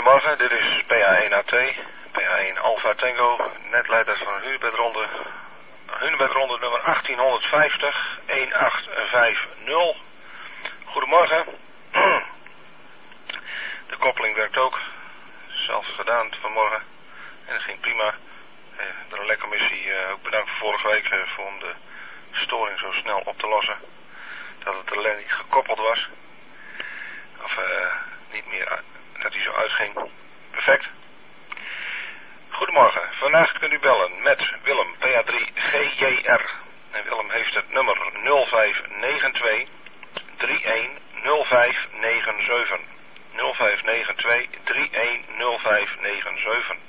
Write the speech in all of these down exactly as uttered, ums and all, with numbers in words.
Goedemorgen, dit is P A één A T, P A één Alpha Tango, netleiders van de Hunebedronde. Hunebedronde nummer achttienhonderdvijftig, een acht vijf nul. Goedemorgen. De koppeling werkt ook. Zelf gedaan vanmorgen. En dat ging prima. De relaycommissie uh, ook bedankt voor vorige week uh, voor om de storing zo snel op te lossen. Dat het relay niet gekoppeld was. Of uh, niet meer, uh, dat hij zo uitging. Perfect. Goedemorgen. Vandaag kunt u bellen met Willem, P A drie G J R. En Willem heeft het nummer nul vijf negen twee drie een nul vijf negen zeven. nul vijf negen twee drie een nul vijf negen zeven.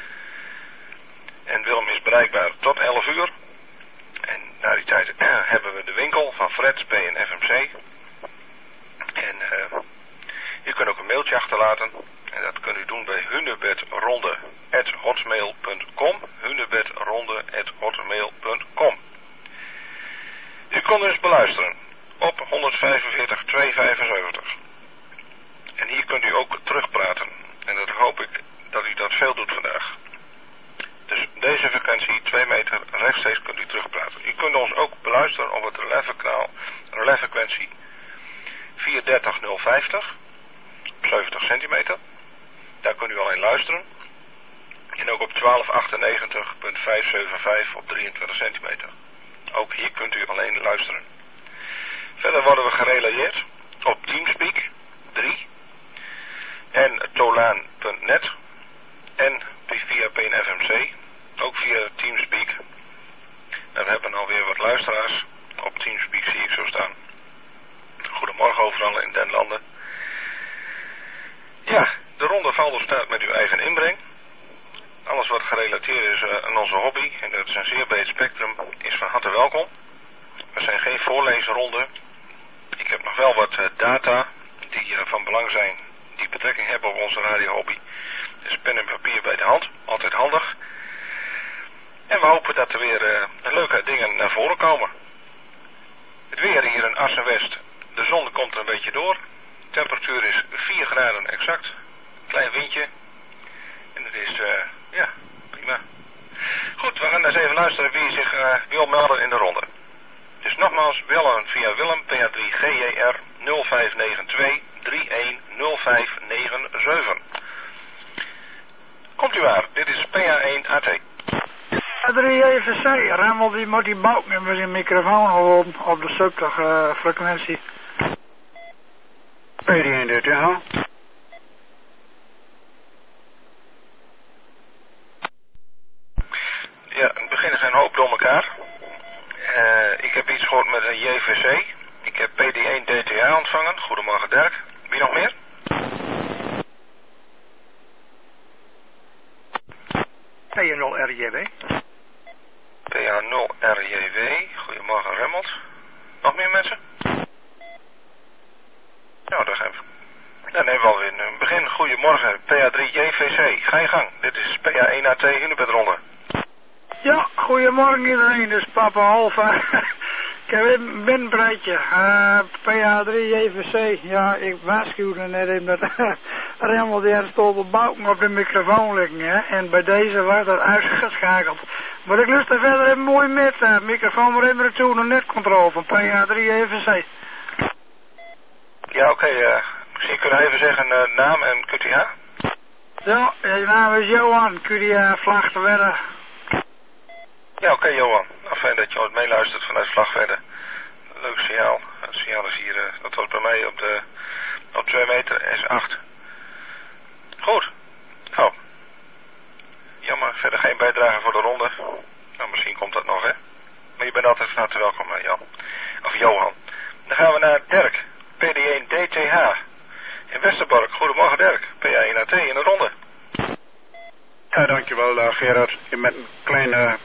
En Willem is bereikbaar tot elf uur. En na die tijd uh, hebben we de winkel van Fred, B en F M C. En uh, u kunt ook een mailtje achterlaten. En dat kunt u doen bij hunebedronde at hotmail punt com. hunebedronde at hotmail punt com. U kunt dus beluisteren op honderdvijfenveertig tweehonderdvijfenzeventig. En hier kunt u ook terugpraten. En dat hoop ik dat u dat veel doet vandaag. Dus deze frequentie, twee meter, rechtstreeks kunt u terugpraten. U kunt ons ook beluisteren op het relais-kanaal, relais-frequentie vier dertig nul vijftig, zeventig centimeter. Daar kunt u alleen luisteren. En ook op twaalf achtennegentig punt vijfhonderdzevenenzeventig op drieëntwintig centimeter. Ook hier kunt u alleen luisteren. Verder worden we gerelayeerd op Teamspeak drie en tolaan punt net en via P N F M C, ook via Teamspeak. En we hebben alweer wat luisteraars. Op Teamspeak zie ik zo staan. Goedemorgen overal in den landen. Ja, de ronde valt op staat met uw eigen inbreng. Alles wat gerelateerd is uh, aan onze hobby, en dat is een zeer breed spectrum, is van harte welkom. We zijn geen voorleesronde. Ik heb nog wel wat uh, data die uh, van belang zijn, die betrekking hebben op onze radiohobby. Dus pen en papier bij de hand, altijd handig. En we hopen dat er weer uh, leuke dingen naar voren komen. Het weer hier in Assen-West. De zon komt er een beetje door. De temperatuur is vier graden exact. Klein windje. En het is, uh, ja, prima. Goed, we gaan eens even luisteren wie zich uh, wil melden in de ronde. Dus nogmaals, bellen via Willem, P A drie G J R nul vijf negen twee drie een nul vijf negen zeven. Komt u waar, dit is P A één A T. P A drie even C, Remmel die moet die balk met zijn microfoon gewoon op de subtig uh, frequentie. P A drie één D T H. Ja, in het begin zijn een hoop door elkaar. Uh, ik heb iets gehoord met een J V C. Ik heb P D één D T H ontvangen. Goedemorgen Dirk. Wie nog meer? P A nul R J W. P A nul R J W. Goedemorgen Remmelt. Nog meer mensen? Nou, daar gaan we. Dan nemen we alweer een begin. Goedemorgen, P A drie J V C. Ga je gang. Dit is P A één A T Hunebedronde. Ja, goedemorgen iedereen. Dit is Papa Alpha. Ik heb een binnenbreidje. Uh, P A drie J V C. Ja, ik waarschuwde net even dat Remmel die had stond op balken op de microfoon liggen. Hè? En bij deze werd dat uitgeschakeld. Maar ik lust er verder even mooi met. Uh, microfoon maar even naartoe, de netcontrole van P A drie J V C. Ja, oké. Okay, uh, misschien kun je even zeggen uh, naam en Q T H? Ja, je naam is Johan. Q T H Vlagtewedde. Ja, oké okay, Johan. Nou, fijn dat je ooit meeluistert vanuit Vlagtewedde. Leuk signaal. Het signaal is hier, uh, dat was bij mij op de op twee meter S acht. Goed. Oh. Jammer, verder geen bijdrage voor de ronde. Nou, misschien komt dat nog, hè. Maar je bent altijd van harte welkom, uh, Jan. Of Johan. Dan gaan we naar Dirk. P D één D T H. In Westerbork. Goedemorgen Dirk. P A één A T in de ronde. Ja, dankjewel uh, Gerard. Je met een kleine...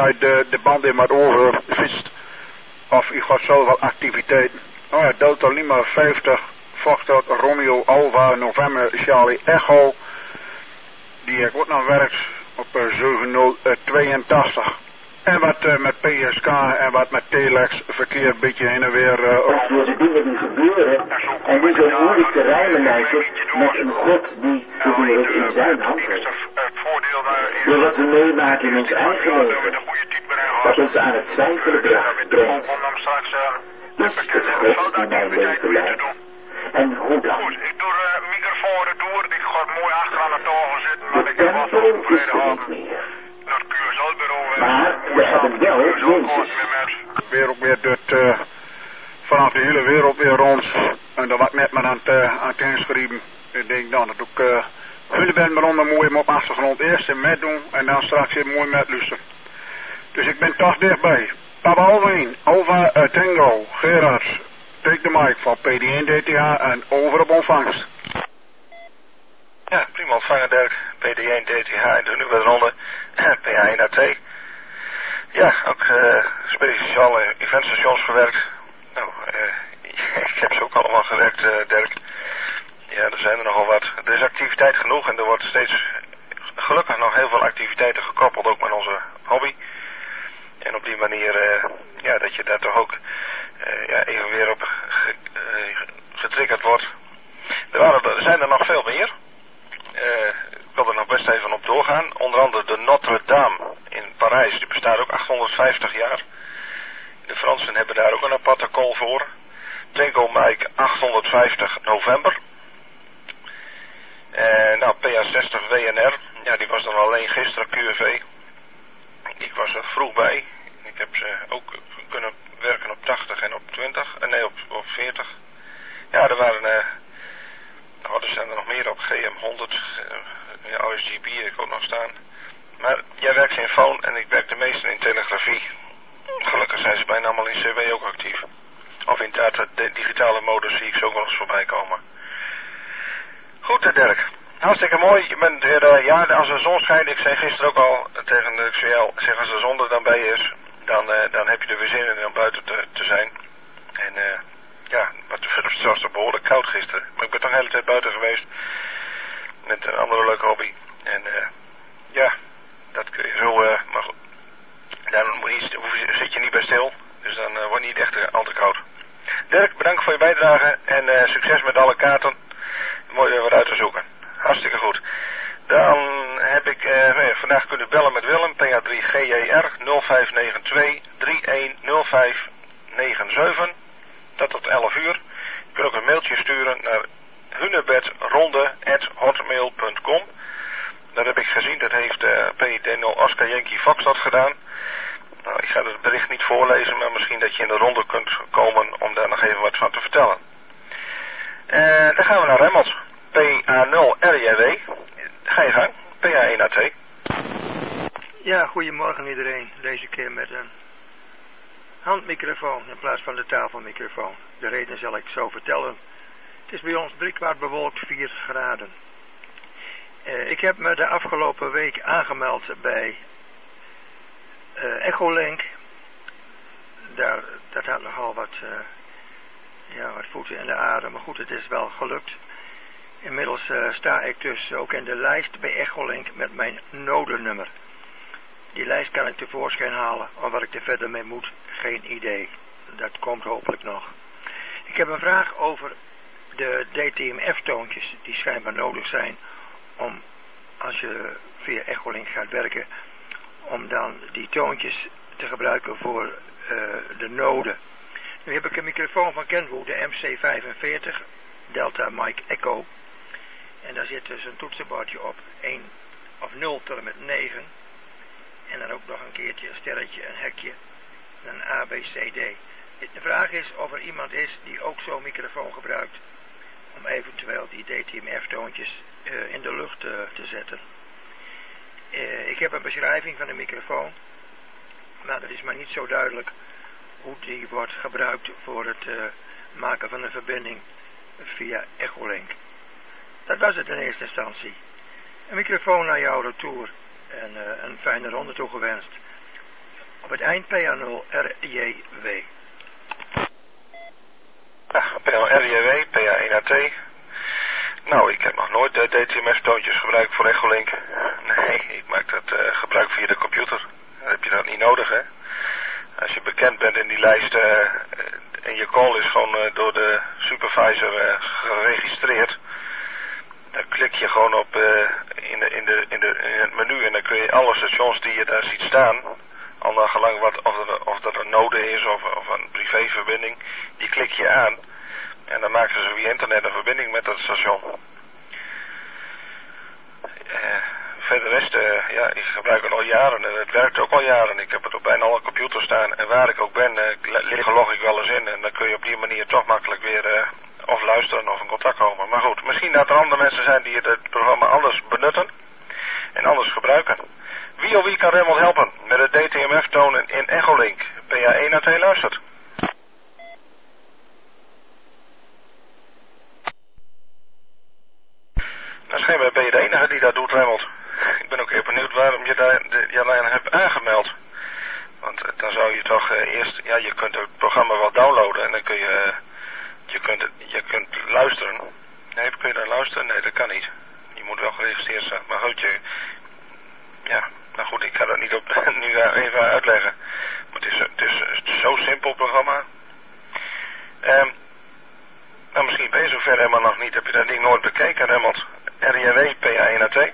hij de, de band in wat overvist. Of u gaat zelf wel activiteiten. Nou ja, Delta Lima vijftig, Foxtrot, Romeo, Alva, November, Charlie, Echo. Die ook nog werkt op uh, zeven nul tweeëntachtig. En wat uh, met P S K en wat met Telex verkeer een beetje heen en weer. Uh, ja, door de dingen die gebeuren. En die zo moeilijk te rijmen lijkt met een God die gebeuren in zijn hand heeft. Door wat we meemaken in ons eigen leven. Wat ons aan het twijfelen brengt. Dus het God die mijn leven leidt. En hoe dan? Goed, ik doe de uh, microfoon erdoor. Die gaat mooi achteraan de tafel zitten. Maar de ik heb wat tempel is overleden er gehad. niet meer. Naar het Q S L-bureau. Maar we hebben wel Jezus. Weer ook weer het, uh, vanaf de hele wereld weer rond. En dat was net maar aan het, uh, aan het inschrijven. Ik denk dan dat ook... Uh, jullie bent maar onder mooi op achtergrond eerst en met doen. En dan straks weer mooi met luisteren. Dus ik ben toch dichtbij. Papa Alwin, Alva uh, Tango, Gerard. Take the mic van P D één D T H en over op ontvangst. Ja, prima ontvangen Dirk. P D één D T H en de nu bij de ronde. P A één A T. Ja, ook uh, speciale eventstations verwerkt. Nou, uh, ik heb ze ook allemaal gewerkt, uh, Dirk. Ja, er zijn er nogal wat. Er is activiteit genoeg en er wordt steeds gelukkig nog heel veel activiteiten gekoppeld, ook met onze hobby. En op die manier, uh, ja, dat je daar toch ook uh, ja, even weer op ge, uh, getriggerd wordt. Er, waren, er zijn er nog veel meer. Uh, ik wil er nog best even op doorgaan. Onder andere de Notre Dame in Parijs. Die bestaat ook achthonderdvijftig jaar. De Fransen hebben daar ook een aparte call voor. Tango Mike achthonderdvijftig november. Uh, nou, P A zestig W N R. Ja, die was dan alleen gisteren Q F V. Ik was er vroeg bij. Ik heb ze ook kunnen werken op tachtig en op twintig. Uh, nee, op, op veertig. Ja, er waren... Uh, nou, er zijn er nog meer op. G M honderd. Uh, ja, O S G B heb ik ook nog staan. Maar jij werkt in phone en ik werk de meeste in telegrafie. Gelukkig zijn ze bijna allemaal in C W ook actief. Of in data, de digitale modus zie ik ze ook wel eens voorbij komen. Goed, Dirk. Hartstikke mooi. Je bent weer, uh, ja, als de zon schijnt, ik zei gisteren ook al tegen de X V L, zeg als de zon er dan bij is, dan, uh, dan heb je er weer zin in om buiten te, te zijn. En uh, ja, wat het was toch behoorlijk koud gisteren. Maar ik ben toch de hele tijd buiten geweest met een andere leuke hobby. En uh, ja, dat kun je zo, uh, maar goed, dan moet je, zit je niet bij stil, dus dan uh, wordt het niet echt uh, al te koud. Dirk, bedankt voor je bijdrage en uh, succes met alle kaarten. Mooi weer wat uit te zoeken. Hartstikke goed. Dan heb ik uh, vandaag kunnen bellen met Willem, P A drie G J R nul vijf negen twee drie een nul vijf negen zeven. Dat tot elf uur. Je kunt ook een mailtje sturen naar hunebedronde at hotmail punt com. Dat heb ik gezien, dat heeft uh, P D nul Oscar Yankee Foxtrot gedaan. Nou, ik ga het bericht niet voorlezen, maar misschien dat je in de ronde kunt komen om daar nog even wat van te vertellen. Uh, dan gaan we naar Remmels. P A nul R J W. Ga je gang. P A één A T. Ja, goedemorgen iedereen. Deze keer met een handmicrofoon in plaats van de tafelmicrofoon. De reden zal ik zo vertellen. Het is bij ons driekwart bewolkt, vier graden. Uh, ik heb me de afgelopen week aangemeld bij uh, Echolink. Daar, dat had nogal wat... Uh, Ja, wat voeten in de aarde, maar goed, het is wel gelukt. Inmiddels uh, sta ik dus ook in de lijst bij Echolink met mijn nodenummer. Die lijst kan ik tevoorschijn halen, maar wat ik er verder mee moet, geen idee. Dat komt hopelijk nog. Ik heb een vraag over de D T M F-toontjes die schijnbaar nodig zijn om, als je via Echolink gaat werken, om dan die toontjes te gebruiken voor uh, de noden. Nu heb ik een microfoon van Kenwood, de M C vijfenveertig, Delta Mike Echo. En daar zit dus een toetsenbordje op, één of nul tot en met negen. En dan ook nog een keertje een sterretje, een hekje, een A, B, C, D. De vraag is of er iemand is die ook zo'n microfoon gebruikt om eventueel die D T M F-toontjes uh, in de lucht uh, te zetten. Uh, ik heb een beschrijving van de microfoon, maar dat is maar niet zo duidelijk hoe die wordt gebruikt voor het uh, maken van een verbinding via Echolink. Dat was het in eerste instantie. Een microfoon naar jouw retour en uh, een fijne ronde toegewenst. Op het eind P A nul R J W. Ja, P A nul R J W, P A één A T. Nou, ik heb nog nooit de D T M S-toontjes gebruikt voor Echolink. Nee, ik maak dat uh, gebruik via de computer. Dan heb je dat niet nodig, hè. Als je bekend bent in die lijst uh, en je call is gewoon uh, door de supervisor uh, geregistreerd, dan klik je gewoon op uh, in, de, in, de, in, de, in het menu en dan kun je alle stations die je daar ziet staan, al naar gelang wat, of, er, of dat een node is of, of een privéverbinding, die klik je aan en dan maken ze via internet een verbinding met dat station. Uh, verder rest, uh, ja, ik gebruik het al jaren en het werkt ook al jaren. Ik heb het op bijna alle computers staan en waar ik ook ben, uh, liggen log ik wel eens in en dan kun je op die manier toch makkelijk weer uh, of luisteren of in contact komen. Maar goed, misschien dat er andere mensen zijn die het programma anders benutten en anders gebruiken. Wie of wie kan Raymond helpen met het D T M F-tonen in Echolink? P A één A T luistert. Nou, schijnbaar ben je de enige die dat doet, Raymond. Ik ben ook heel benieuwd waarom je daar de, je lijn hebt aangemeld. Want uh, dan zou je toch uh, eerst, ja, je kunt het programma wel downloaden en dan kun je, uh, je kunt, het, je kunt luisteren. Nee, kun je dan luisteren? Nee, dat kan niet. Je moet wel geregistreerd zijn. Maar goed, je, ja, nou goed, ik ga dat niet op, nu even uitleggen. Maar het is, het is, het is zo'n simpel programma. Um, nou, misschien ben je zover helemaal nog niet. Heb je dat ding nooit bekeken, Raymond? R J W, P A één A T?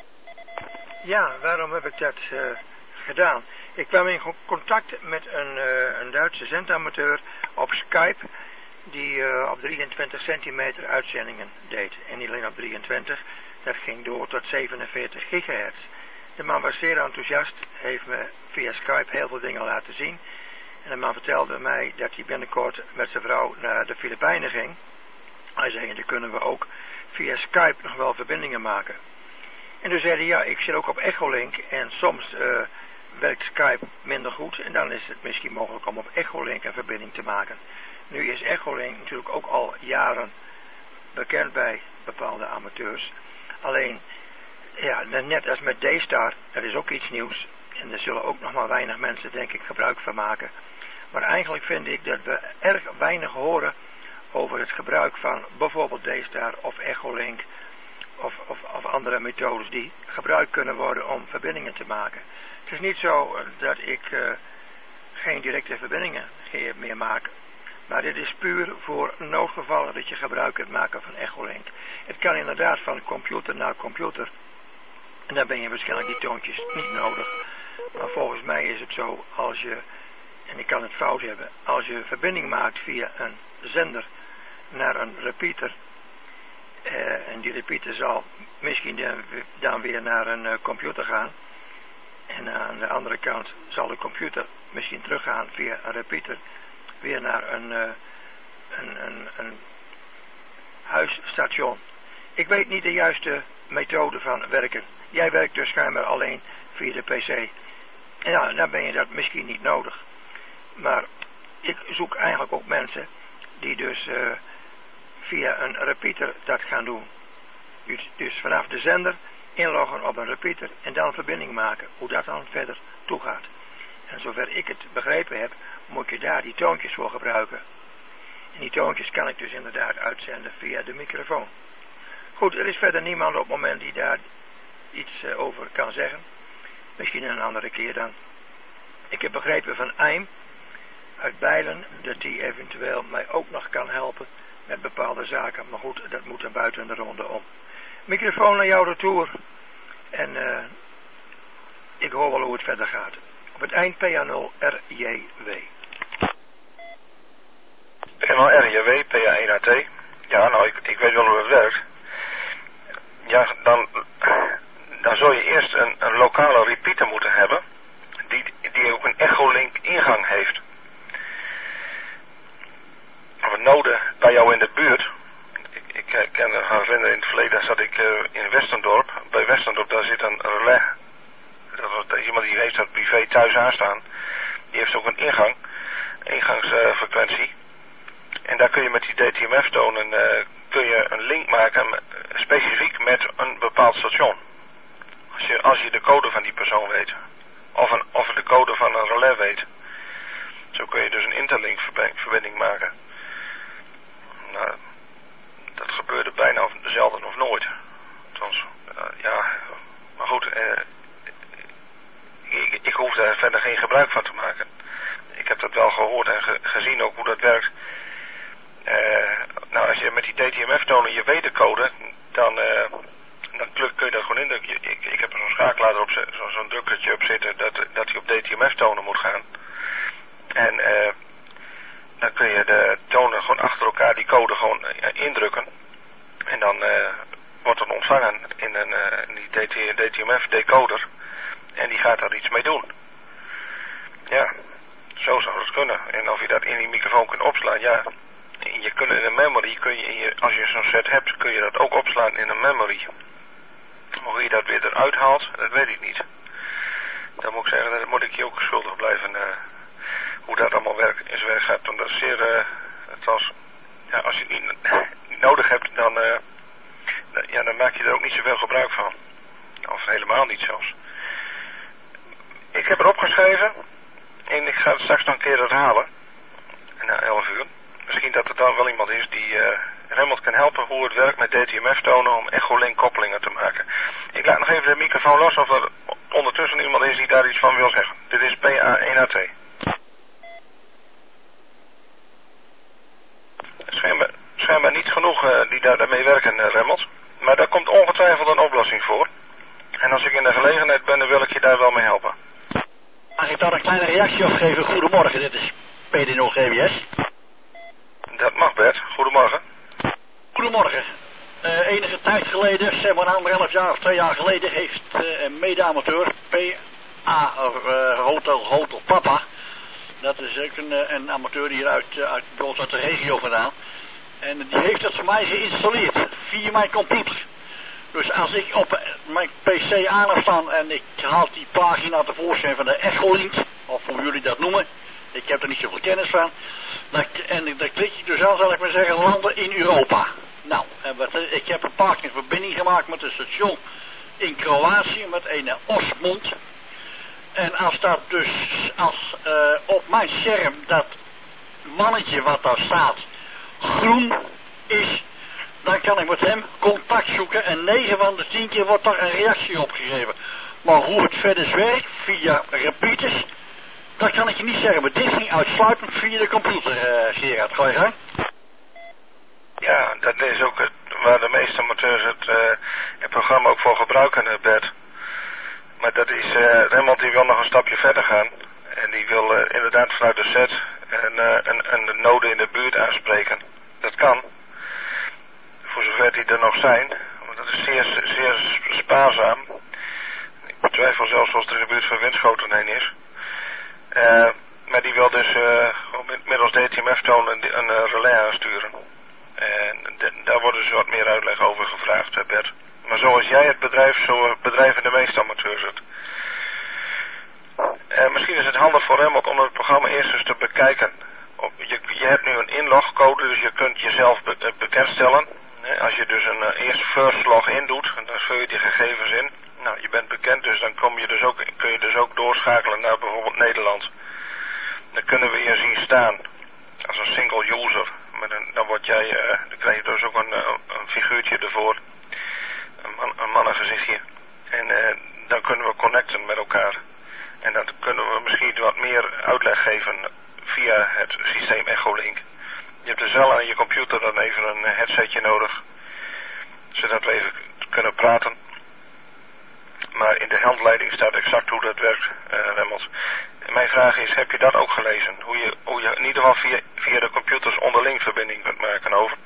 Ja, waarom heb ik dat uh, gedaan? Ik kwam in contact met een, uh, een Duitse zendamateur op Skype die uh, op drieëntwintig centimeter uitzendingen deed. En niet alleen op drieëntwintig, dat ging door tot zevenenveertig gigahertz. De man was zeer enthousiast, heeft me via Skype heel veel dingen laten zien. En de man vertelde mij dat hij binnenkort met zijn vrouw naar de Filipijnen ging. Hij zei, dan kunnen we ook via Skype nog wel verbindingen maken. En toen zei hij, ja, ik zit ook op Echolink en soms uh, werkt Skype minder goed. En dan is het misschien mogelijk om op Echolink een verbinding te maken. Nu is Echolink natuurlijk ook al jaren bekend bij bepaalde amateurs. Alleen, ja, net als met D-Star, dat is ook iets nieuws. En er zullen ook nog maar weinig mensen, denk ik, gebruik van maken. Maar eigenlijk vind ik dat we erg weinig horen over het gebruik van bijvoorbeeld D-Star of Echolink of, of, of andere methodes die gebruikt kunnen worden om verbindingen te maken. Het is niet zo dat ik uh, geen directe verbindingen meer maak. Maar dit is puur voor noodgevallen dat je gebruik kunt maken van Echolink. Het kan inderdaad van computer naar computer. En dan ben je waarschijnlijk die toontjes niet nodig. Maar volgens mij is het zo, als je, en ik kan het fout hebben, als je verbinding maakt via een zender naar een repeater. Uh, en die repeater zal misschien dan, dan weer naar een uh, computer gaan. En aan de andere kant zal de computer misschien teruggaan via een repeater weer naar een, uh, een, een, een huisstation. Ik weet niet de juiste methode van werken. Jij werkt dus schijnbaar alleen via de P C. En ja, dan ben je dat misschien niet nodig. Maar ik zoek eigenlijk ook mensen die dus uh, via een repeater dat gaan doen. Dus, dus vanaf de zender inloggen op een repeater en dan verbinding maken. Hoe dat dan verder toegaat. En zover ik het begrepen heb, moet je daar die toontjes voor gebruiken. En die toontjes kan ik dus inderdaad uitzenden via de microfoon. Goed, er is verder niemand op het moment die daar iets uh, over kan zeggen. Misschien een andere keer dan. Ik heb begrepen van Eim uit Bijlen dat hij eventueel mij ook nog kan helpen met bepaalde zaken. Maar goed, dat moet dan buiten de ronde om. Microfoon naar jou retour. En uh, ik hoor wel hoe het verder gaat. Op het eind P A nul R J W. P A nul R J W, P A één A T. Ja, nou, ik, ik weet wel hoe het werkt. Ja, dan, dan zul je eerst een, een lokale repeater moeten hebben, die, die ook een Echolink ingang heeft. Of een node bij jou in de buurt. Ik, ik ken me herinneren, in het verleden zat ik uh, in Westendorp. Bij Westendorp, daar zit een relais. Dat is iemand die heeft dat privé thuis aanstaan. Die heeft ook een ingang, ingangsfrequentie. Uh, en daar kun je met die D T M F-tonen uh, kun je een link maken uh, specifiek met een bepaald station. Als je, als je de code van die persoon weet. of, een, of de code van een relais weet. Zo kun je dus een interlink verbinding maken. Nou, dat gebeurde bijna zelden of nooit. Althans, uh, ja, maar goed, uh, ik, ik hoef daar verder geen gebruik van te maken. Ik heb dat wel gehoord en ge, gezien ook hoe dat werkt. Uh, nou, als je met die D T M F-tonen je weet de code, dan, uh, dan kun je dat gewoon in. Ik, ik, ik heb er zo'n schakelaar op, zo'n zo drukkertje op zitten, dat, dat hij op D T M F-tonen moet gaan. En uh, dan kun je de tonen gewoon achter elkaar, die code gewoon uh, indrukken. En dan uh, wordt het ontvangen in een uh, in die D T M F-decoder. En die gaat daar iets mee doen. Ja, zo zou dat kunnen. En of je dat in die microfoon kunt opslaan, ja. Je kunt in een memory, kun je, in je als je zo'n set hebt, kun je dat ook opslaan in een memory. Maar hoe je dat weer eruit haalt, dat weet ik niet. Dan moet ik zeggen, dat moet ik je ook schuldig blijven. Uh, hoe dat allemaal werk, in zijn werk gaat. Want dat is zeer, uh, het was, ja, als je het niet, niet nodig hebt, dan, uh, ja, dan maak je er ook niet zoveel gebruik van. Of helemaal niet zelfs. Ik heb erop geschreven. En ik ga het straks nog een keer herhalen. Na elf uur. Misschien dat er dan wel iemand is die uh, Remmelt kan helpen hoe het werkt met D T M F-tonen om echolink koppelingen te maken. Ik laat nog even de microfoon los of er ondertussen iemand is die daar iets van wil zeggen. Dit is P A één A T. Schijnbaar, schijnbaar niet genoeg uh, die daar, daarmee werken, uh, Remmelt. Maar daar komt ongetwijfeld een oplossing voor. En als ik in de gelegenheid ben, dan wil ik je daar wel mee helpen. Mag ik daar een kleine reactie op geven? Goedemorgen, dit is P D nul G W S. Dat mag, Bert. Goedemorgen. Goedemorgen. Uh, enige tijd geleden, zeg maar anderhalf jaar of twee jaar geleden, heeft uh, een mede-amateur, P A uh, Hotel Hotel Papa, dat is ook een, een amateur hier uit, uh, uit, uit de regio vandaan, en die heeft dat voor mij geïnstalleerd via mijn computer. Dus als ik op mijn P C aan heb staan en ik haal die pagina tevoorschijn van de Echolink, of hoe jullie dat noemen, ik heb er niet zoveel kennis van, dan, en dan klik ik dus aan, zal ik maar zeggen, landen in Europa. Nou, en wat, ik heb een paar keer verbinding gemaakt met een station in Kroatië met een Osmond. En als dat dus, als uh, op mijn scherm dat mannetje wat daar staat groen is, dan kan ik met hem contact zoeken en negen van de tien keer wordt daar een reactie opgegeven. Maar hoe het verder werkt, via repeaters, dat kan ik je niet zeggen. Maar dit ging uitsluitend via de computer, uh, Gerard. Ga je gang? Ja, dat is ook het, waar de meeste amateurs het, uh, het programma ook voor gebruiken, uh, Bert. Maar dat is, uh, Remmelt die wil nog een stapje verder gaan. En die wil uh, inderdaad vanuit de set een, uh, een, een node in de buurt aanspreken. Dat kan. Voor zover die er nog zijn. Maar dat is zeer, zeer spaarzaam. Ik betwijfel zelfs als er in de buurt van Winschoten heen is. Uh, maar die wil dus uh, middels D T M F-toon een, een uh, relais aansturen. En de, daar wordt dus wat meer uitleg over gevraagd, Bert. Maar zoals jij het bedrijft, zo bedrijven de meeste amateurs het. Uh, misschien is het handig voor Remmelt om het programma eerst eens te bekijken. Op, je, je hebt nu een inlogcode, dus je kunt jezelf be, uh, bekendstellen. Uh, als je dus een uh, eerst first login doet, dan vul je die gegevens in. Nou, je bent bekend, dus dan kom je dus ook, kun je dus ook doorschakelen naar bijvoorbeeld Nederland. Dan kunnen we je zien staan als een single user. Maar dan, dan, word jij, uh, dan krijg je dus ook een, een figuurtje ervoor. Een, man, een mannengezichtje. En uh, dan kunnen we connecten met elkaar. En dan kunnen we misschien wat meer uitleg geven via het systeem Echolink. Je hebt dus wel aan je computer dan even een headsetje nodig. Zodat we even kunnen praten. Maar in de handleiding staat exact hoe dat werkt, uh, Remmelt. Mijn vraag is, heb je dat ook gelezen? Hoe je, hoe je in ieder geval via, via de computers onderling verbinding kunt maken, over?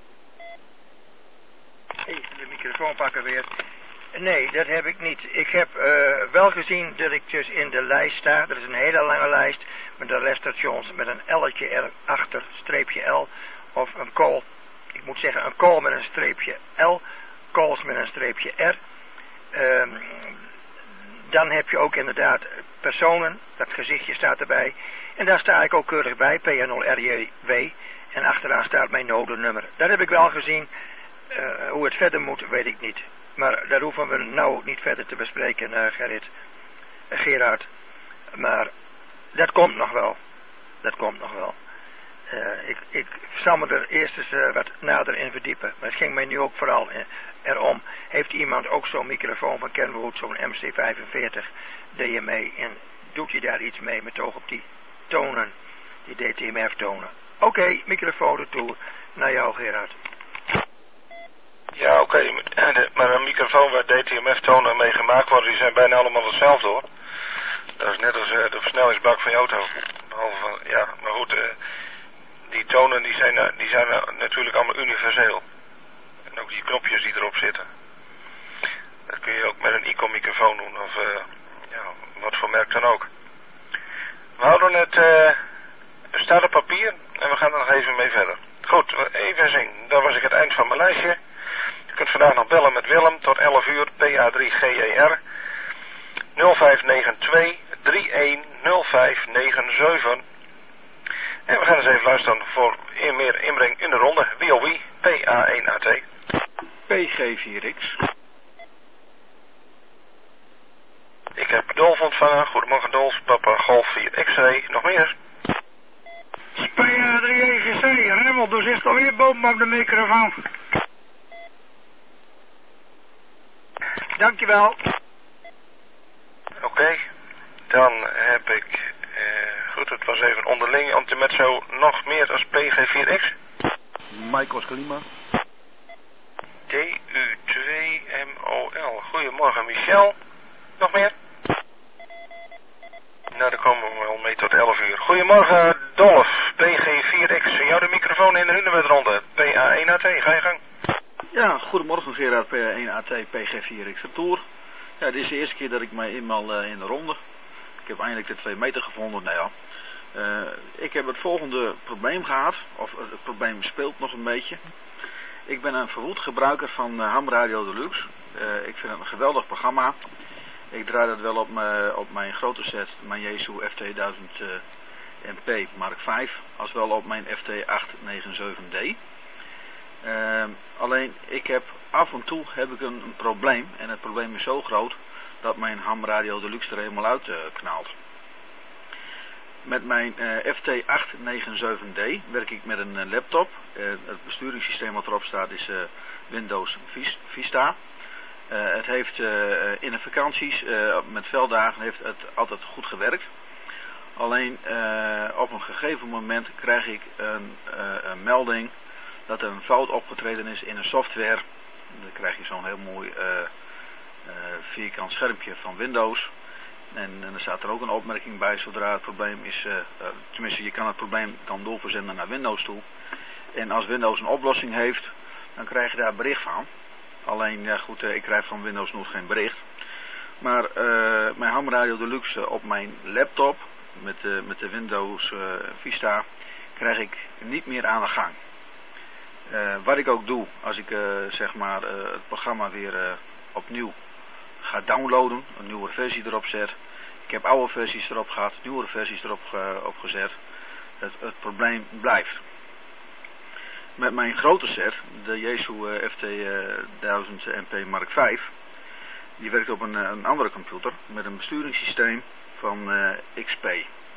Even de microfoon pakken weer. Nee, dat heb ik niet. Ik heb uh, wel gezien dat ik dus in de lijst sta. Dat is een hele lange lijst met de restations met een L'tje erachter, streepje L. Of een call, ik moet zeggen een call met een streepje L. Calls met een streepje R. Um, dan heb je ook inderdaad personen, dat gezichtje staat erbij. En daar sta ik ook keurig bij, P N nul R J W. En achteraan staat mijn nodenummer. Dat heb ik wel gezien. Uh, hoe het verder moet, weet ik niet. Maar daar hoeven we nou niet verder te bespreken, uh, Gerrit. Uh, Gerard. Maar dat komt nog wel. Dat komt nog wel. Uh, ik, ik zal me er eerst eens uh, wat nader in verdiepen. Maar het ging mij nu ook vooral uh, erom. Heeft iemand ook zo'n microfoon van Kenwood, zo'n M C vijfenveertig D M E? En doet hij daar iets mee met oog op die tonen, die D T M F tonen? Oké, okay, microfoon ertoe. Naar jou, Gerard. Ja, oké. Okay. Maar een microfoon waar D T M F tonen mee gemaakt worden, die zijn bijna allemaal hetzelfde hoor. Dat is net als uh, de versnellingsbak van je auto. Behalve van, ja, maar goed, uh, die tonen die zijn, uh, die zijn uh, natuurlijk allemaal universeel. En ook die knopjes die erop zitten. Dat kun je ook met een I C O microfoon doen, of uh, ja, wat voor merk dan ook. We houden het, uh, er staat op papier en we gaan er nog even mee verder. Goed, even zien. Dat was ik het eind van mijn lijstje. Je kunt vandaag nog bellen met Willem tot elf uur, P A drie G E R. nul vijf negen twee drie een nul vijf negen zeven. En we gaan eens even luisteren voor meer inbreng in de ronde. Wie of wie? P A één A T. P G vier X. Ik heb Dolf ontvangen. Goedemorgen Dolf. Papa Golf vier X-ray. Nog meer? P A drie E G C. Remmel, doe zich alweer boven op de microfoon. Dankjewel. Oké, okay. Dan heb ik, eh, goed, het was even onderling, intermezzo, nog meer als P G vier X. Michael Klima. D U twee M O L. Goedemorgen Michel. Nog meer? Nou, dan komen we wel mee tot elf uur. Goedemorgen Dolf, P G vier X. Jou de microfoon in de hunebedronde. P A één A T, ga je gang. Ja, goedemorgen Gerard, P A één A T, P G vier X Retour. Ja, dit is de eerste keer dat ik mij inmal uh, in de ronde. Ik heb eindelijk de twee meter gevonden. Nou ja, uh, ik heb het volgende probleem gehad, of uh, het probleem speelt nog een beetje. Ik ben een verwoed gebruiker van uh, Ham Radio Deluxe. Uh, ik vind het een geweldig programma. Ik draai dat wel op, me, op mijn grote set, mijn Yaesu F T duizend uh, M P Mark vijf, als wel op mijn F T acht negenenzeventig D. Uh, alleen ik heb af en toe heb ik een, een probleem en het probleem is zo groot dat mijn Ham Radio Deluxe er helemaal uit uh, knalt. Met mijn uh, F T acht negenenzeventig D werk ik met een uh, laptop. Uh, het besturingssysteem wat erop staat is uh, Windows Vista. Uh, het heeft uh, in de vakanties uh, met velddagen heeft het altijd goed gewerkt. Alleen uh, op een gegeven moment krijg ik een, uh, een melding dat er een fout opgetreden is in een software. Dan krijg je zo'n heel mooi uh, uh, vierkant schermpje van Windows. En, en er staat er ook een opmerking bij zodra het probleem is, uh, uh, tenminste je kan het probleem dan doorverzenden naar Windows toe. En als Windows een oplossing heeft, dan krijg je daar bericht van. Alleen, ja goed, uh, ik krijg van Windows nog geen bericht. Maar uh, mijn Ham Radio Deluxe uh, op mijn laptop met, uh, met de Windows uh, Vista krijg ik niet meer aan de gang. Uh, wat ik ook doe, als ik uh, zeg maar uh, het programma weer uh, opnieuw ga downloaden, een nieuwe versie erop zet. Ik heb oude versies erop gehad, nieuwere versies erop uh, opgezet. Het, het probleem blijft. Met mijn grote set, de Yaesu uh, F T duizend M P Mark vijf, die werkt op een, een andere computer met een besturingssysteem van uh, X P.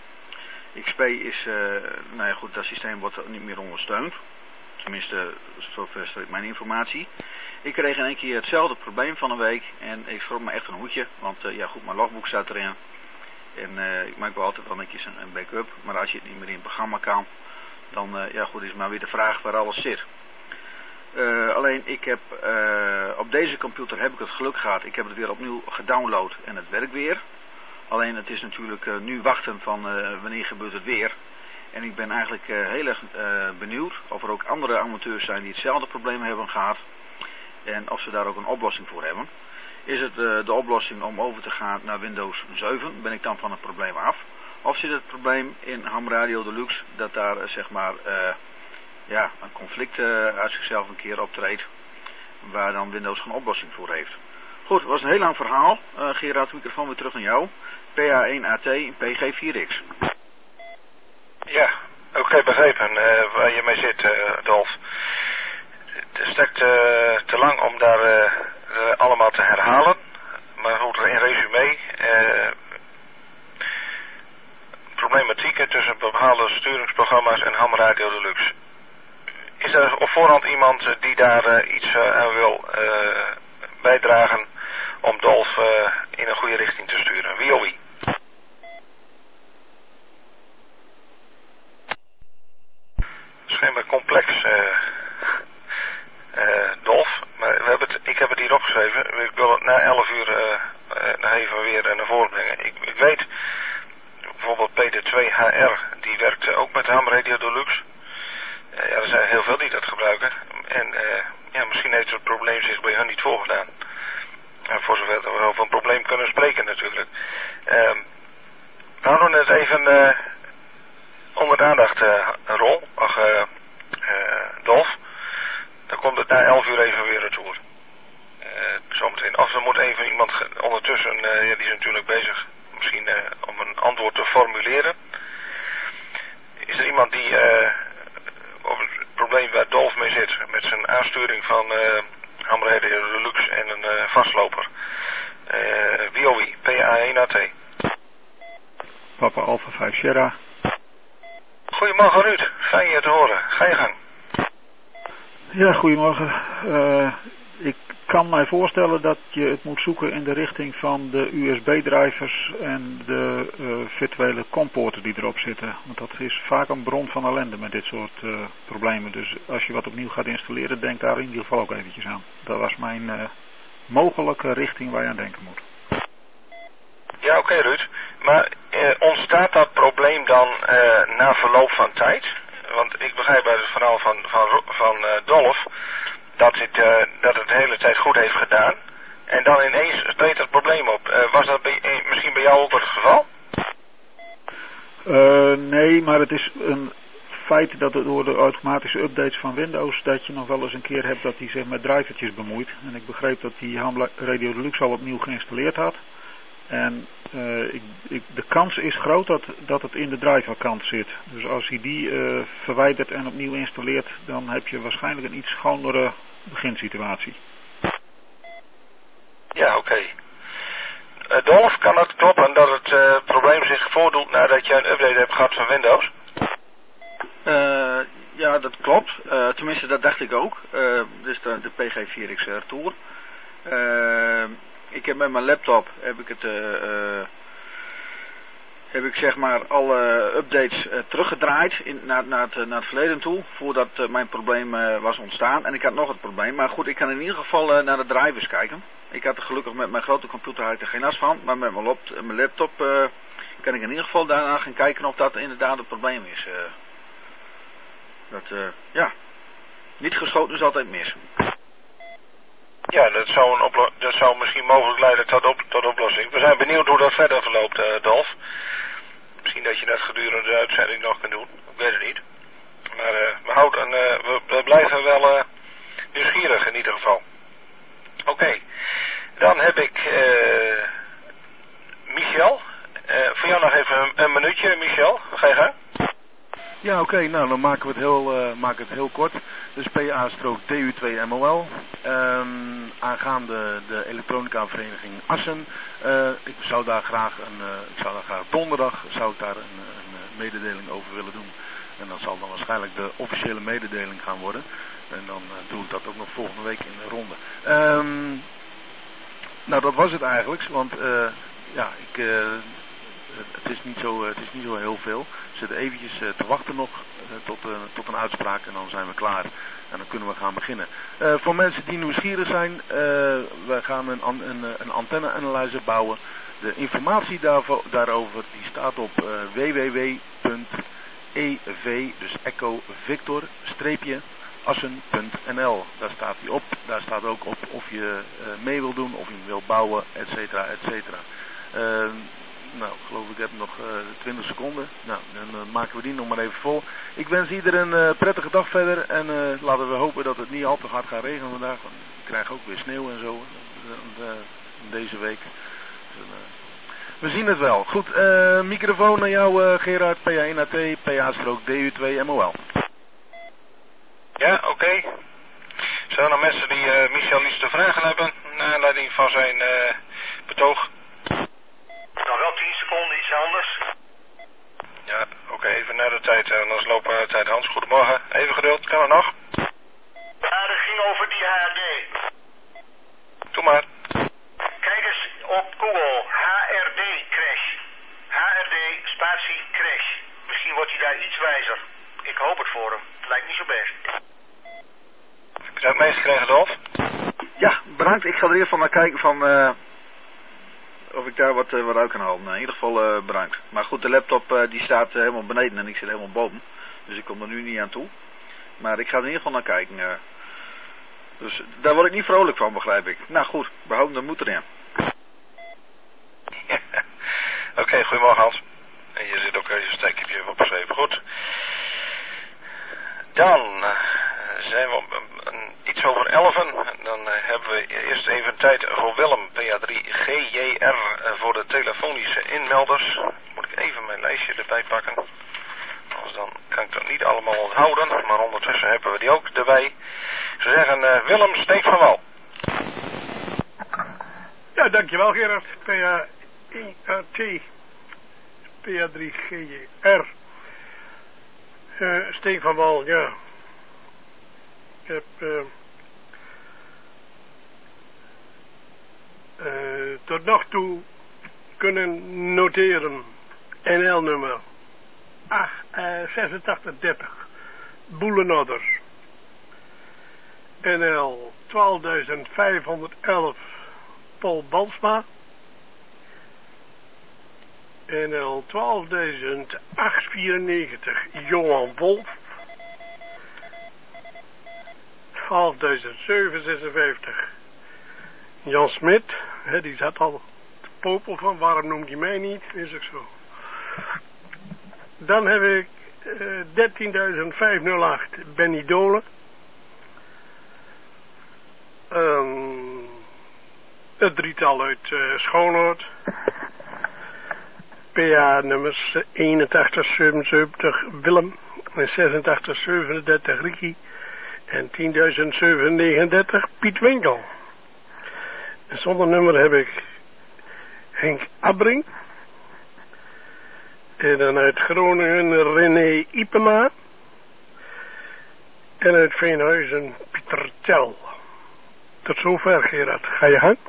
X P is, uh, nou ja goed, dat systeem wordt niet meer ondersteund. Tenminste, zover strekt mijn informatie. Ik kreeg in één keer hetzelfde probleem van een week en ik schrok me echt een hoedje, want uh, ja goed, mijn logboek staat erin. En uh, ik maak wel altijd wel netjes een, een backup, maar als je het niet meer in het programma kan, dan uh, ja goed, is maar weer de vraag waar alles zit. Uh, alleen ik heb, uh, op deze computer heb ik het geluk gehad, ik heb het weer opnieuw gedownload en het werkt weer. Alleen het is natuurlijk uh, nu wachten van uh, wanneer gebeurt het weer. En ik ben eigenlijk uh, heel erg uh, benieuwd of er ook andere amateurs zijn die hetzelfde probleem hebben gehad. En of ze daar ook een oplossing voor hebben. Is het uh, de oplossing om over te gaan naar Windows zeven? Ben ik dan van het probleem af? Of zit het probleem in Ham Radio Deluxe dat daar uh, zeg maar uh, ja, een conflict uh, uit zichzelf een keer optreedt. Waar dan Windows geen oplossing voor heeft. Goed, het was een heel lang verhaal. Uh, Gerard, microfoon weer terug naar jou. P A één A T en P G vier X. Ja, oké, okay, begrepen uh, waar je mee zit, uh, Dolf. Het is echt uh, te lang om daar uh, uh, allemaal te herhalen. Maar goed, in resume, uh, programma's en Ham Radio Deluxe. Is er op voorhand iemand uh, die daar uh, iets uh, aan wil uh, bijdragen om Dolf uh, in een goede richting te sturen? Wie of wie? Schijnbaar complex, uh, uh, Dolf. Maar we hebben het, ik heb het hier opgeschreven. Ik wil het na elf uur uh, uh, nog even weer uh, naar voren brengen. Ik, ik weet, bijvoorbeeld P D twee H R, die werkt uh, ook met Ham Radio Deluxe. Uh, ja, er zijn heel veel die dat gebruiken. En uh, ja, misschien heeft het probleem zich bij hen niet voorgedaan. Uh, voor zover we over een probleem kunnen spreken natuurlijk. Uh, we houden het even uh, onder de aandacht, uh, Rol, ach, uh, uh, Dolf. Dan komt het na elf uur even weer retour. Uh, zometeen. Of er moet even iemand ondertussen, uh, ja, die is natuurlijk bezig, misschien uh, om een antwoord te formuleren. Is er iemand die uh, over het probleem waar Dolf mee zit, met zijn aansturing van uh, Ham Radio Deluxe en een uh, vastloper? Uh, wie of wie? P A één A T. Papa Alpha vijf Sierra. Goedemorgen Ruud, fijn je te horen. Ga je gang. Ja, goedemorgen. Uh, ik kan mij voorstellen dat je het moet zoeken in de richting van de U S B-drivers en de uh, virtuele compoorten die erop zitten. Want dat is vaak een bron van ellende met dit soort uh, problemen. Dus als je wat opnieuw gaat installeren, denk daar in ieder geval ook eventjes aan. Dat was mijn uh, mogelijke richting waar je aan denken moet. Ja, oké okay, Ruud. Maar uh, ontstaat dat probleem dan uh, na verloop van tijd? Want ik begrijp uit het verhaal van, van, van uh, Dolf dat het, uh, dat het de hele tijd goed heeft gedaan. En dan ineens treedt het probleem op. Uh, was dat bij, uh, misschien bij jou ook het geval? Uh, nee, maar het is een feit dat het door de automatische updates van Windows dat je nog wel eens een keer hebt dat hij zich met drivertjes bemoeit. En ik begreep dat hij Ham Radio Deluxe al opnieuw geïnstalleerd had. En uh, ik, ik, de kans is groot dat, dat het in de driverkant zit. Dus als hij die uh, verwijdert en opnieuw installeert, dan heb je waarschijnlijk een iets schonere beginsituatie. Ja, oké. Okay. Uh, Dolf, kan het kloppen dat het uh, probleem zich voordoet nadat je een update hebt gehad van Windows? Uh, ja, dat klopt. Uh, tenminste, dat dacht ik ook. Uh, dus de, de P G vier X Tour. Uh, Ik heb met mijn laptop heb ik het uh, uh, heb ik zeg maar alle updates uh, teruggedraaid in, naar, naar, het, naar het verleden toe, voordat uh, mijn probleem uh, was ontstaan. En ik had nog het probleem, maar goed, ik kan in ieder geval uh, naar de drivers kijken. Ik had er gelukkig met mijn grote computer had ik er geen last van, maar met mijn, lop, mijn laptop uh, kan ik in ieder geval daarna gaan kijken of dat inderdaad het probleem is. Uh, dat, uh, ja, niet geschoten is altijd mis. Ja, dat zou, een oplo- dat zou misschien mogelijk leiden tot, op- tot oplossing. We zijn benieuwd hoe dat verder verloopt, uh, Dolf. Misschien dat je dat gedurende de uitzending nog kunt doen. Ik weet het niet. Maar uh, we, houden, uh, we, we blijven wel uh, nieuwsgierig in ieder geval. Oké. Okay. Dan heb ik uh, Michel. Uh, voor jou nog even een, een minuutje, Michel. Ga je gang? Ja, oké, okay, nou dan maken we het heel, uh, maken het heel kort. Dus P A-D U twee M O L. Um, aangaande de elektronica vereniging Assen. Uh, ik zou daar graag een, uh, ik zou daar graag donderdag zou ik daar een, een mededeling over willen doen. En dat zal dan waarschijnlijk de officiële mededeling gaan worden. En dan uh, doe ik dat ook nog volgende week in de ronde. Um, nou, dat was het eigenlijk, want uh, ja, ik... Uh, Het is, niet zo, het is niet zo heel veel. We zitten eventjes uh, te wachten nog uh, tot, uh, tot een uitspraak en dan zijn we klaar. En dan kunnen we gaan beginnen. Uh, voor mensen die nieuwsgierig zijn, uh, wij gaan een, een, een antenne-analyzer bouwen. De informatie daarvoor, daarover die staat op uh, w w w punt e v, dus Echo Victor, streepje, assen punt n l. Daar staat hij op. Daar staat ook op of je uh, mee wil doen, of je wil bouwen, et cetera, et cetera. Uh, Nou, ik geloof ik heb nog uh, twintig seconden. Nou, dan uh, maken we die nog maar even vol. Ik wens iedereen een uh, prettige dag verder. En uh, laten we hopen dat het niet al te hard gaat regenen vandaag. Want we krijgen ook weer sneeuw en zo. Uh, uh, deze week. Dus, uh, we zien het wel. Goed, uh, microfoon naar jou uh, Gerard. P A één A T, P A-D U twee M O L. Ja, oké. Okay. Zijn er nog mensen die uh, Michel iets te vragen hebben? Naar aanleiding van zijn uh, betoog? Nog wel tien seconden, iets anders. Ja, oké. Oké, even naar de tijd, en anders lopen we de tijd. Hans, goedemorgen. Even geduld, kan er nog? Ja, dat ging over die H R D. Doe maar. Kijk eens op Google, H R D crash. H R D spatie crash. Misschien wordt hij daar iets wijzer. Ik hoop het voor hem. Het lijkt niet zo best. Heb je dat meegekregen, Dolf? Ja, bedankt. Ik ga er eerst van naar kijken van uh, of ik daar wat, uh, wat uit kan halen. Nou, in ieder geval uh, bedankt. Maar goed, de laptop uh, die staat uh, helemaal beneden en ik zit helemaal boven. Dus ik kom er nu niet aan toe. Maar ik ga er in ieder geval naar kijken. Uh. Dus daar word ik niet vrolijk van, begrijp ik. Nou goed, we houden de moed erin. Ja. Oké, okay, goedemorgen Hans. En je zit ook even een steekje opgeschreven. Goed. Dan uh, zijn we op um, um, iets over elfen. Dan uh, hebben we eerst even tijd voor Willem, P A drie G J R, uh, voor de telefonische inmelders. Moet ik even mijn lijstje erbij pakken. Anders dan kan ik dat niet allemaal onthouden. Maar ondertussen hebben we die ook erbij. Ze zeggen uh, Willem, steek van wal. Ja, dankjewel Gerard. P A één A T. P A drie G J R. Uh, steek van wal, ja. Ik heb uh, uh, tot nog toe kunnen noteren N L-nummer zesentachtig dertig Boelenodders. N L twaalfduizend vijfhonderdelf Paul Balsma. N L twaalfduizend achthonderdvierennegentig Johan Wolf. twaalfduizend zevenhonderdzesenvijftig Jan Smit. He, die zat al te popel van waarom noemt hij mij niet, is ook zo. Dan heb ik uh, dertienduizend vijfhonderdacht Benny Dolen. Um, het drietal uit uh, Schoonoord. P A nummers eenentachtig zevenenzeventig Willem en zesentachtig zevenendertig Ricky en tienduizend zevenhonderdnegenendertig Piet Winkel. En zonder nummer heb ik Henk Abbring. En dan uit Groningen René Ipema. En uit Veenhuizen Pieter Tel. Tot zover Gerard. Ga je gang?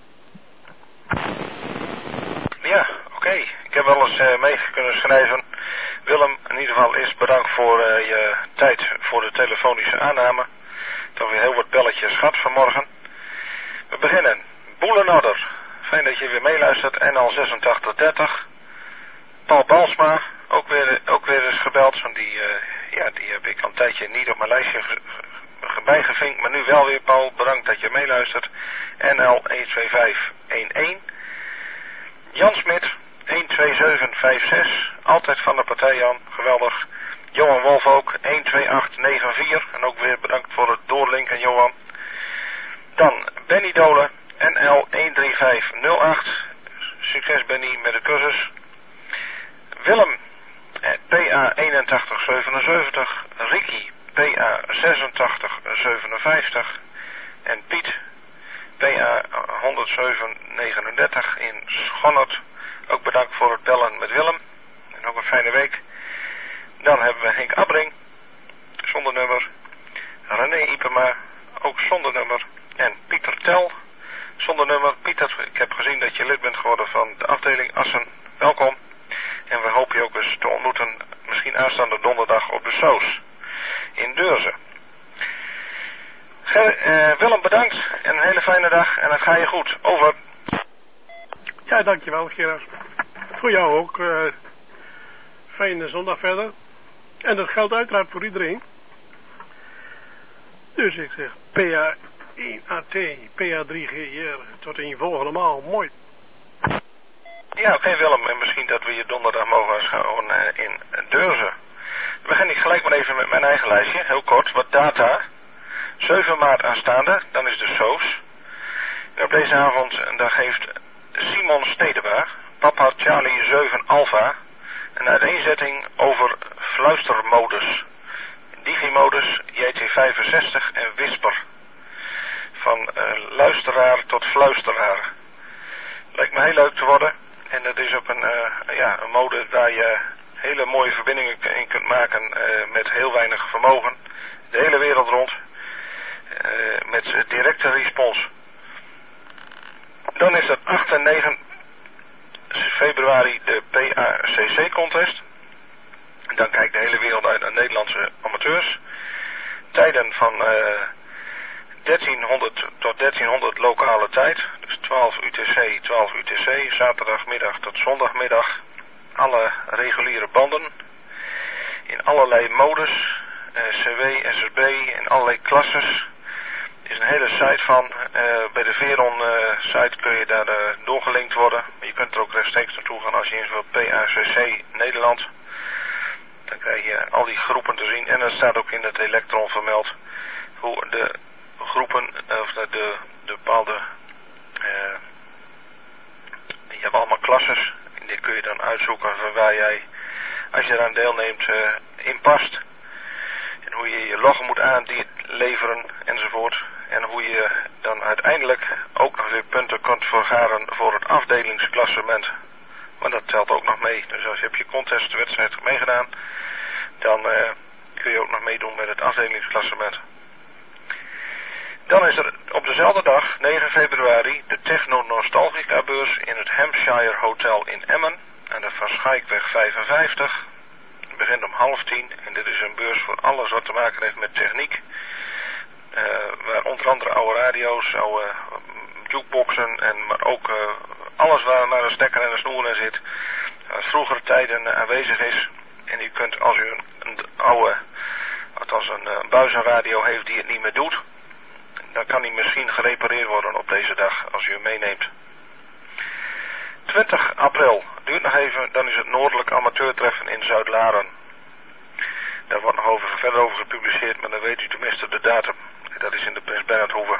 Ja, oké. Okay. Ik heb wel eens uh, mee kunnen schrijven. Willem, in ieder geval eerst bedankt voor uh, je tijd voor de telefonische aanname. Toch weer heel wat belletjes gehad vanmorgen. We beginnen. Boelenodder. Fijn dat je weer meeluistert. N L zesentachtig dertig. Paul Balsma. Ook weer, ook weer eens gebeld. Want die, uh, ja, die heb ik al een tijdje niet op mijn lijstje ge, ge, bijgevinkt. Maar nu wel weer, Paul. Bedankt dat je meeluistert. N L een twee vijf een een. Jan Smit. een twee zeven vijf zes. Altijd van de partij, Jan. Geweldig. Johan Wolf ook. een twee acht negen vier. En ook weer bedankt voor het doorlinken, Johan. Dan Benny Dolen. N L een drie vijf nul acht. Succes, Benny, met de cursus. Willem. P A eenentachtig zevenenzeventig. Ricky. P A zesentachtig zevenenvijftig. En Piet. P A honderdzeven negenendertig in Schonnert. Ook bedankt voor het bellen met Willem. En ook een fijne week. Dan hebben we Henk Abbring. Zonder nummer. René Ipema. Ook zonder nummer. En Pieter Tel. Zonder nummer. Pieter, ik heb gezien dat je lid bent geworden van de afdeling Assen. Welkom. En we hopen je ook eens te ontmoeten. Misschien aanstaande donderdag op de Soos. In Deurzen. Ger, uh, Willem, bedankt. En een hele fijne dag. En dan ga je goed. Over. Ja, dankjewel Gerard. Voor jou ook. Uh, fijne zondag verder. En dat geldt uiteraard voor iedereen. Dus ik zeg P A één A T, P A drie G R. Tot een volgende maal. Mooi. Ja, oké okay, Willem. En misschien dat we je donderdag mogen schouwen uh, in Deurzen. Dan begin ik gelijk maar even met mijn eigen lijstje. Heel kort. Wat data. zeven maart aanstaande. Dan is de Soos. En op deze avond dan geeft Simon Stedenbaar, Papa Charlie zeven Alpha, een uiteenzetting over fluistermodus, digimodus, J T vijfenzestig en Whisper. Van uh, luisteraar tot fluisteraar. Lijkt me heel leuk te worden. En dat is op een, uh, ja, een mode waar je hele mooie verbindingen in kunt maken uh, met heel weinig vermogen. De hele wereld rond. Uh, met directe respons. Dan is er acht en negen februari de P A C C contest. Dan kijkt de hele wereld uit naar Nederlandse amateurs. Tijden van uh, dertienhonderd tot dertienhonderd lokale tijd. Dus twaalf U T C, twaalf U T C. Zaterdagmiddag tot zondagmiddag. Alle reguliere banden. In allerlei modus. Uh, C W, S S B en allerlei klasses. Er is een hele site van. Uh, bij de Veron uh, site kun je daar uh, doorgelinkt worden. Maar je kunt er ook rechtstreeks naartoe gaan als je invult P A C C Nederland. Dan krijg je al die groepen te zien. En er staat ook in het elektron vermeld hoe de groepen, of de, de, de bepaalde, uh, je hebt allemaal klasses. En die kun je dan uitzoeken van waar jij, als je eraan deelneemt, uh, in past. En hoe je je loggen moet aanleveren enzovoort. En hoe je dan uiteindelijk ook nog weer punten kunt vergaren voor het afdelingsklassement. Want dat telt ook nog mee. Dus als je op je contestwedstrijd hebt meegedaan, dan uh, kun je ook nog meedoen met het afdelingsklassement. Dan is er op dezelfde dag, negen februari, de Techno Nostalgica beurs in het Hampshire Hotel in Emmen. Aan de Van Schaaikweg vijfenvijftig. Het begint om half tien en dit is een beurs voor alles wat te maken heeft met techniek. Uh, waar onder andere oude radio's, oude uh, jukeboxen en maar ook uh, alles waar maar een stekker en een snoer in zit. Uit vroegere tijden uh, aanwezig is. En u kunt als u een, een oude, althans een uh, buizenradio heeft die het niet meer doet, dan kan die misschien gerepareerd worden op deze dag als u hem meeneemt. twintig april, duurt nog even, dan is het Noordelijk Amateurtreffen in Zuid-Laren. Daar wordt nog over, verder over gepubliceerd, maar dan weet u tenminste de datum. Dat is in de Prins Bernhardhoeve.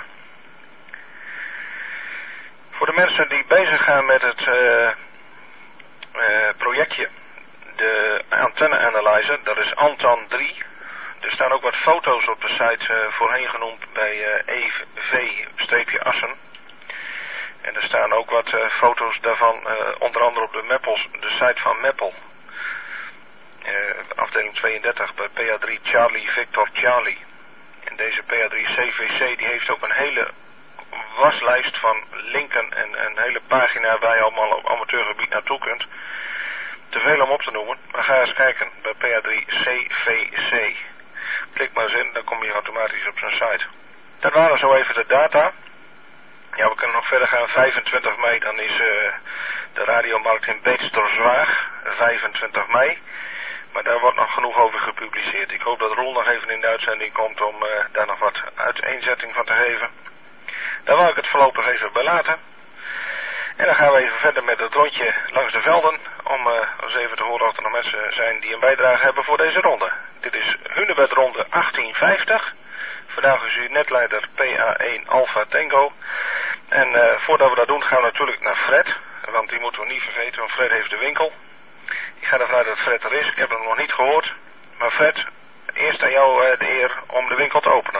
Voor de mensen die bezig gaan met het uh, uh, projectje, de antenne analyzer, dat is Antan drie. Er staan ook wat foto's op de site uh, voorheen genoemd bij uh, E V-Assen. En er staan ook wat uh, foto's daarvan, uh, onder andere op de Meppels, de site van Meppel. Uh, afdeling tweeëndertig bij P A drie Charlie Victor Charlie. En deze P A drie C V C die heeft ook een hele waslijst van linken en een hele pagina waar je allemaal op amateurgebied naartoe kunt. Te veel om op te noemen, maar ga eens kijken bij P A drie C V C. Klik maar eens in, dan kom je automatisch op zijn site. Dat waren zo even de data. Ja, we kunnen nog verder gaan. vijfentwintig mei, dan is uh, de radiomarkt in Beetsterzwaag. vijfentwintig mei. Maar daar wordt nog genoeg over gepubliceerd. Ik hoop dat Roel nog even in de uitzending komt om uh, daar nog wat uiteenzetting van te geven. Daar wil ik het voorlopig even bij laten. En dan gaan we even verder met het rondje langs de velden. Om uh, eens even te horen of er nog mensen zijn die een bijdrage hebben voor deze ronde. Dit is Hunebed ronde achttien vijftig. Vandaag is uw netleider P A één Alpha Tango. En uh, voordat we dat doen gaan we natuurlijk naar Fred. Want die moeten we niet vergeten, want Fred heeft de winkel. Ik ga ervan uit dat Fred er is. Ik heb hem nog niet gehoord. Maar Fred, eerst aan jou uh, de eer om de winkel te openen.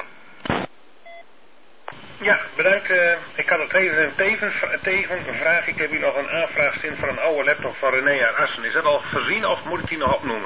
Ja, bedankt. Uh, ik kan het even tevens, tegen vragen. Ik heb hier nog een aanvraag zin voor een oude laptop van René uit Assen. Is dat al voorzien of moet ik die nog opnoemen?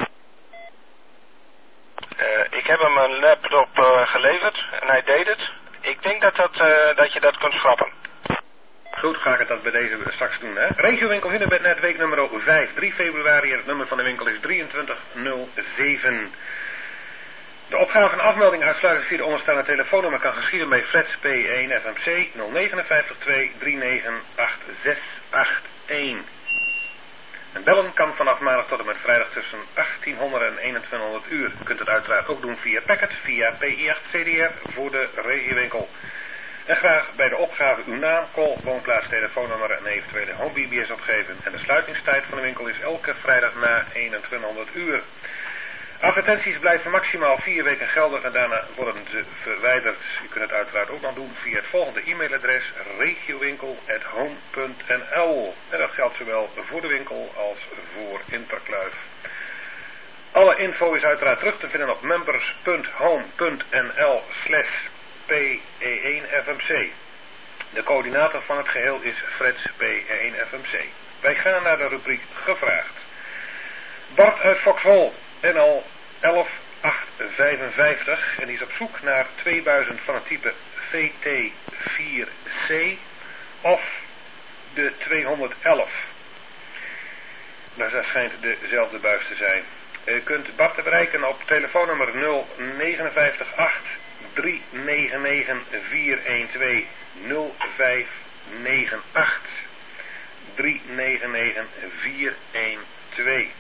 Uh, ik heb hem een laptop uh, geleverd en hij deed het. Ik denk dat, dat, uh, dat je dat kunt schrappen. Goed, ga ik het bij deze straks doen, hè? Regiowinkel Hunebed net week nummer vijf, drie februari en het nummer van de winkel is drieëntwintig nul zeven. De opgave en afmelding uitsluitend via de onderstaande telefoonnummer kan geschieden bij Freds P één F M C nul vijf negen twee drie negen acht zes acht een. En bellen kan vanaf maandag tot en met vrijdag tussen achttienhonderd en eenentwintighonderd uur. U kunt het uiteraard ook doen via Packet, via P I acht C D R voor de regiewinkel. En graag bij de opgave uw naam, call, woonplaats, telefoonnummer en eventuele home B B S opgeven. En de sluitingstijd van de winkel is elke vrijdag na eenentwintighonderd uur. Advertenties blijven maximaal vier weken geldig en daarna worden ze verwijderd. U kunt het uiteraard ook nog doen via het volgende e-mailadres regiowinkel at home punt n l. En dat geldt zowel voor de winkel als voor Interkluif. Alle info is uiteraard terug te vinden op members punt home punt n l slash P E één F M C. De coördinator van het geheel is Freds P E één F M C. Wij gaan naar de rubriek gevraagd. Bart uit Foxhol, N L elf acht vijfenvijftig. En die is op zoek naar twee buizen van het type V T vier C of de tweehonderdelf. Nou, dat schijnt dezelfde buis te zijn. U kunt Bart bereiken op telefoonnummer nul negen vijf acht drie negen negen vier een twee nul vijf negen acht drie negen negen vier een twee.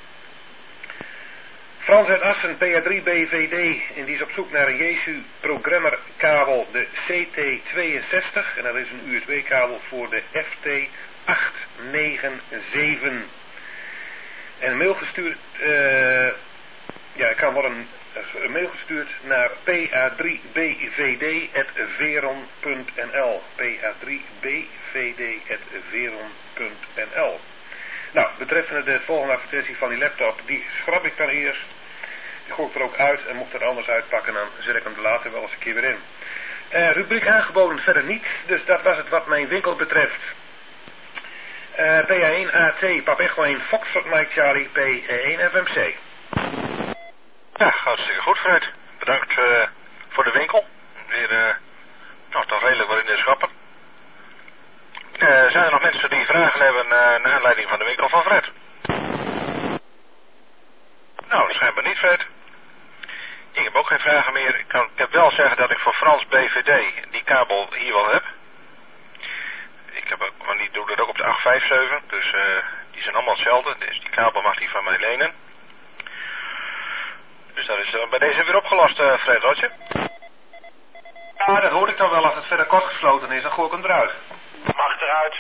Frans uit Assen, P A drie B V D, en die is op zoek naar een Jesu Programmer kabel, de C T tweeënzestig, en dat is een U S B kabel voor de F T acht negen zeven. En een mail gestuurd, uh, ja, ik kan worden een mail gestuurd naar p a drie b v d at veron punt n l. p a drie b v d at veron punt n l. Nou, betreffende de volgende advertentie van die laptop, die schrap ik dan eerst. Die gooi ik er ook uit en mocht er anders uitpakken, dan zet ik hem er later wel eens een keer weer in. Uh, rubriek aangeboden verder niet, dus dat was het wat mijn winkel betreft. Uh, P A één A T, Pap Echo één, Foxtrot Mike Charlie, P A één F M C. Ja, hartstikke goed, Fred. Bedankt uh, voor de winkel. Weer, uh, nou, toch redelijk wat in de schappen. Uh, zijn er nog mensen die vragen hebben uh, naar aanleiding van de winkel van Fred? Nou, dat schijnbaar niet, Fred. Ik heb ook geen vragen meer. Ik, kan, ik heb wel zeggen dat ik voor Frans B V D die kabel hier wel heb. Ik heb ook, want die doe dat ook op de acht vijf zeven, dus uh, die zijn allemaal hetzelfde. Dus die kabel mag hij van mij lenen. Dus dat is uh, bij deze weer opgelost, uh, Fred, had je? Ja, dat hoor ik dan wel. Als het verder kort gesloten is, dan gooi ik hem eruit. Mag eruit.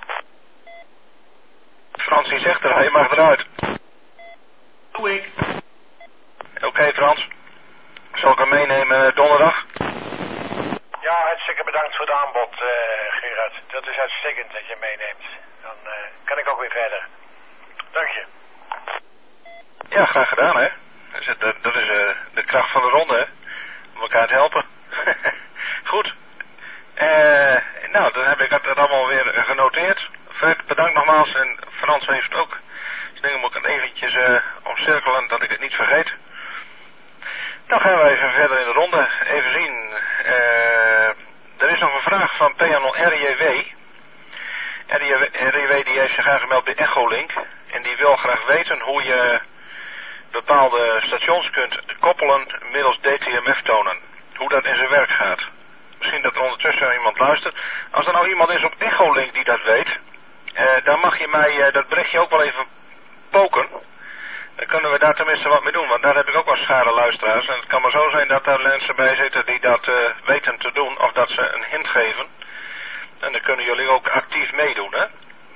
Frans, die zegt er, hij mag eruit. Doe ik. Oké, okay, Frans. Zal ik hem meenemen uh, donderdag? Ja, hartstikke bedankt voor het aanbod, uh, Gerard. Dat is uitstekend dat je meeneemt. Dan uh, kan ik ook weer verder. Dank je. Ja, graag gedaan, hè. Dat, dat is uh, de kracht van de ronde, hè. Om elkaar te helpen. Goed. Uh, nou, dan heb ik het allemaal weer genoteerd. Fred, bedankt nogmaals. En Frans heeft het ook. Dus denk ik moet ik het eventjes uh, omcirkelen, dat ik het niet vergeet. Dan gaan we even verder in de ronde. Even zien. Uh, er is nog een vraag van P N L R J W. R J W die heeft zich aangemeld bij Echolink. En die wil graag weten hoe je bepaalde stations kunt koppelen middels D T M F-tonen. Hoe dat in zijn werk gaat. Misschien dat er ondertussen iemand luistert. Als er nou iemand is op Echolink die dat weet, uh, dan mag je mij uh, dat berichtje ook wel even poken. Dan kunnen we daar tenminste wat mee doen, want daar heb ik ook wel schare luisteraars. En het kan maar zo zijn dat daar mensen bij zitten die dat uh, weten te doen, of dat ze een hint geven. En dan kunnen jullie ook actief meedoen, hè.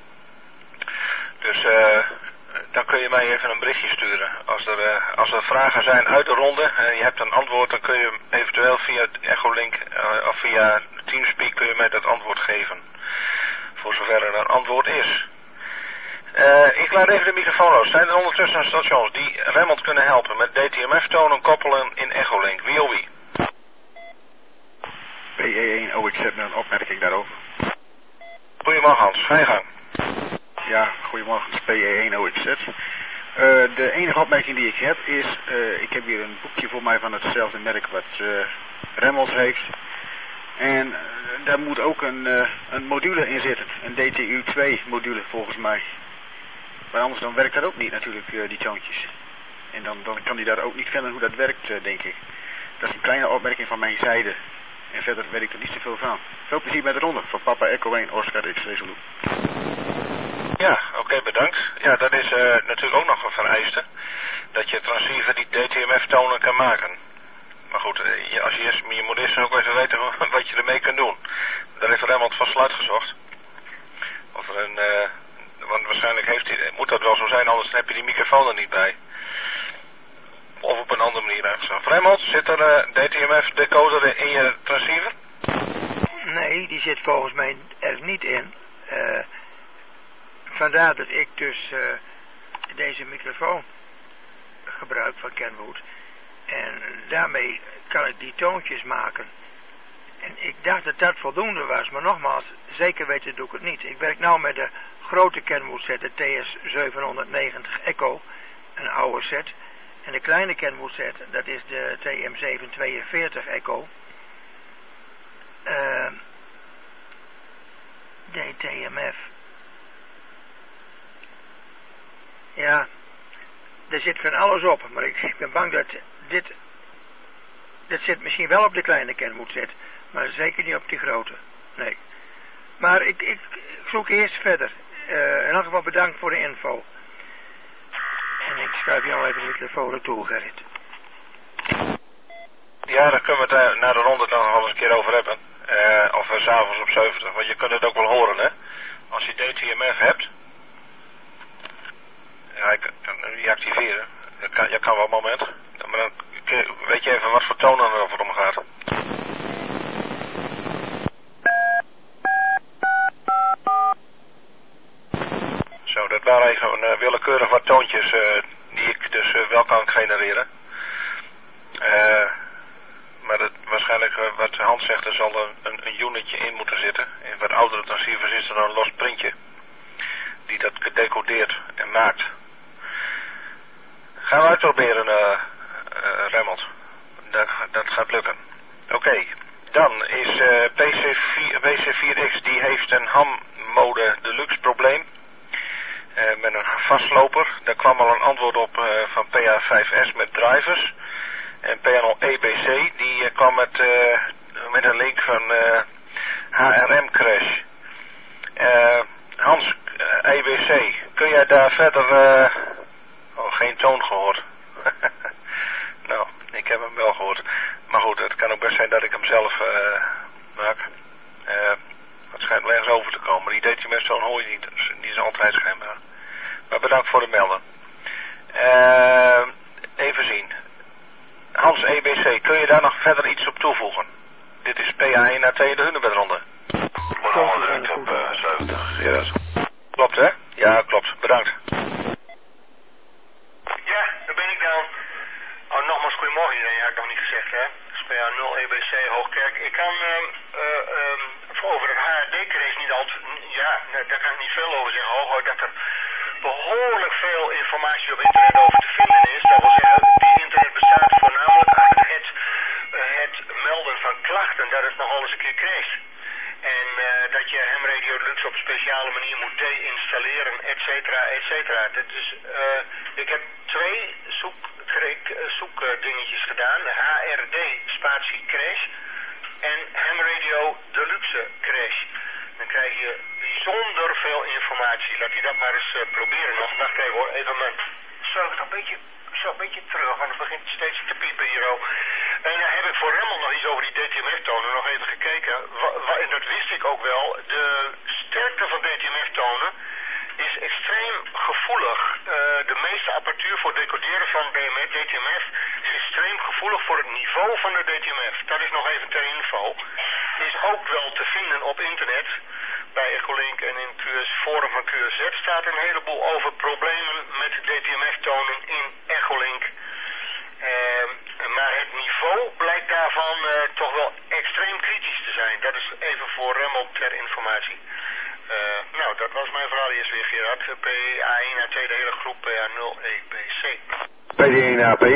Dus uh, dan kun je mij even een berichtje sturen. Als er, uh, als er vragen zijn uit de ronde en je hebt een antwoord, dan kun je eventueel via het Echolink uh, of via Teamspeak kun je mij dat antwoord geven. Voor zover er een antwoord is. Uh, ik laat even de microfoon los. Zijn er ondertussen stations die Remmelt kunnen helpen met D T M F-tonen koppelen in Echolink? Wie of wie? P E één O X Z met een opmerking daarover. Goedemorgen Hans, ga je gang. Ja, goedemorgen, het is P E één O X Z. Uh, de enige opmerking die ik heb is, uh, ik heb hier een boekje voor mij van hetzelfde merk wat uh, Remmelt heeft. En uh, daar moet ook een, uh, een module in zitten, een D T U twee module volgens mij. Maar anders dan werkt dat ook niet natuurlijk, uh, die toontjes. En dan, dan kan hij daar ook niet vinden hoe dat werkt, uh, denk ik. Dat is een kleine opmerking van mijn zijde. En verder weet ik er niet zoveel van. Veel plezier met de ronde van Papa Echo één Oscar X Resolu. Ja, oké, okay, bedankt. Ja, dat is uh, natuurlijk ook nog een vereiste. Dat je transceiver die D T M F-tonen kan maken. Maar goed, uh, als je, eerst, je moet eerst ook even weten wat je ermee kunt doen. Daar heeft Remmelt vast uitgezocht. Of er een... Uh, want waarschijnlijk heeft hij, moet dat wel zo zijn, anders heb je die microfoon er niet bij. Of op een andere manier uitgezocht. Remmelt, zit er uh, D T M F-decoder in je transceiver? Nee, die zit volgens mij er niet in. Uh, vandaar dat ik dus uh, deze microfoon gebruik van Kenwood. En daarmee kan ik die toontjes maken. En ik dacht dat dat voldoende was, maar nogmaals, zeker weten doe ik het niet. Ik werk nou met de grote Kenwood set, de T S zevenhonderdnegentig Echo. een oude set. En de kleine Kenwood-set, dat is de T M zevenhonderdtweeënveertig Echo. Uh, D T M F. Ja, er zit van alles op, maar ik, ik ben bang dat dit, dit zit misschien wel op de kleine Kenwood-set, maar zeker niet op die grote. Nee. Maar ik, ik, ik zoek eerst verder. Uh, in elk geval bedankt voor de info. En ik schuif jou even de microfoon naartoe, Gerrit. Ja, daar kunnen we het uh, na de ronde nog wel eens een keer over hebben. Uh, of uh, s'avonds op zeventig, want je kunt het ook wel horen, hè. Als je D T M F hebt. Ja, ik kan die activeren. Je kan, je kan wel een moment. Maar dan weet je even wat voor tonen er over omgaat. Zo, dat waren even uh, willekeurig wat toontjes uh, die ik dus uh, wel kan genereren. Uh, maar dat, waarschijnlijk uh, wat Hans zegt, er zal een, een, een unitje in moeten zitten. In wat oudere transceivers is er dan een los printje die dat gedecodeerd en maakt. Gaan we uitproberen, uh, uh, Remmelt. Dat, dat gaat lukken. Oké, okay. Dan is uh, P C vier X, die heeft een ham mode deluxe probleem. Uh, met een vastloper. Daar kwam al een antwoord op uh, van P A vijf S met drivers. En Panel E B C, die uh, kwam met, uh, met een link van uh, H R M crash. Uh, Hans, uh, E B C, kun jij daar verder... Uh... Oh, geen toon gehoord. Nou, ik heb hem wel gehoord. Maar goed, het kan ook best zijn dat ik hem zelf uh, maak. Uh, het schijnt wel ergens over te komen. Die D T M S-toon hoor je niet. Dus die is altijd schijnbaar. Maar bedankt voor het melden. Uh, even zien. Hans E B C, kun je daar nog verder iets op toevoegen? Dit is P A één A T, de Hunebedronde. op uh, zeventig, ja. Klopt, hè? Ja, klopt. Bedankt. Ja, daar ben ik dan. Oh, nogmaals goedemorgen iedereen, had ik nog niet gezegd, hè. S P A nul E B C Hoogkerk. Ik kan uh, uh, um, over het H R D-crash niet altijd... Ja, daar kan ik niet veel over zeggen. Hooguit dat er behoorlijk veel informatie op internet over te vinden is. Dat wil zeggen, die internet bestaat voornamelijk uit het, uh, het melden van klachten, dat het nog eens een keer crasht. En uh, dat je Ham Radio Deluxe op een speciale manier moet deinstalleren, et cetera, et cetera. Dus, uh, ik heb twee zoek, zoekdingetjes gedaan. H R D spatie crash en Ham Radio Deluxe crash. Dan krijg je bijzonder veel informatie. Laat je dat maar eens uh, proberen. Nog een dag kijken hoor. Even mijn... Zo, een beetje, zo een beetje terug, want het begint steeds te piepen hier ook. En dan heb ik voor Remmel nog iets over die D T M F-tonen nog even gekeken. Wa, wa, en dat wist ik ook wel. De sterkte van D T M F-tonen is extreem gevoelig. Uh, de meeste apparatuur voor decoderen van D T M F is extreem gevoelig voor het niveau van de D T M F. Dat is nog even ter info. Is ook wel te vinden op internet. Bij Echolink en in het forum van Q S Z staat een heleboel over problemen met D T M F-tonen in Echolink. Uh, maar het niveau blijkt daarvan uh, toch wel extreem kritisch te zijn. Dat is even voor Remmel ter informatie. Uh, nou, dat was mijn verhaal eerst weer, Gerard. P A één A T, de hele groep P A nul E B C. P D één A P.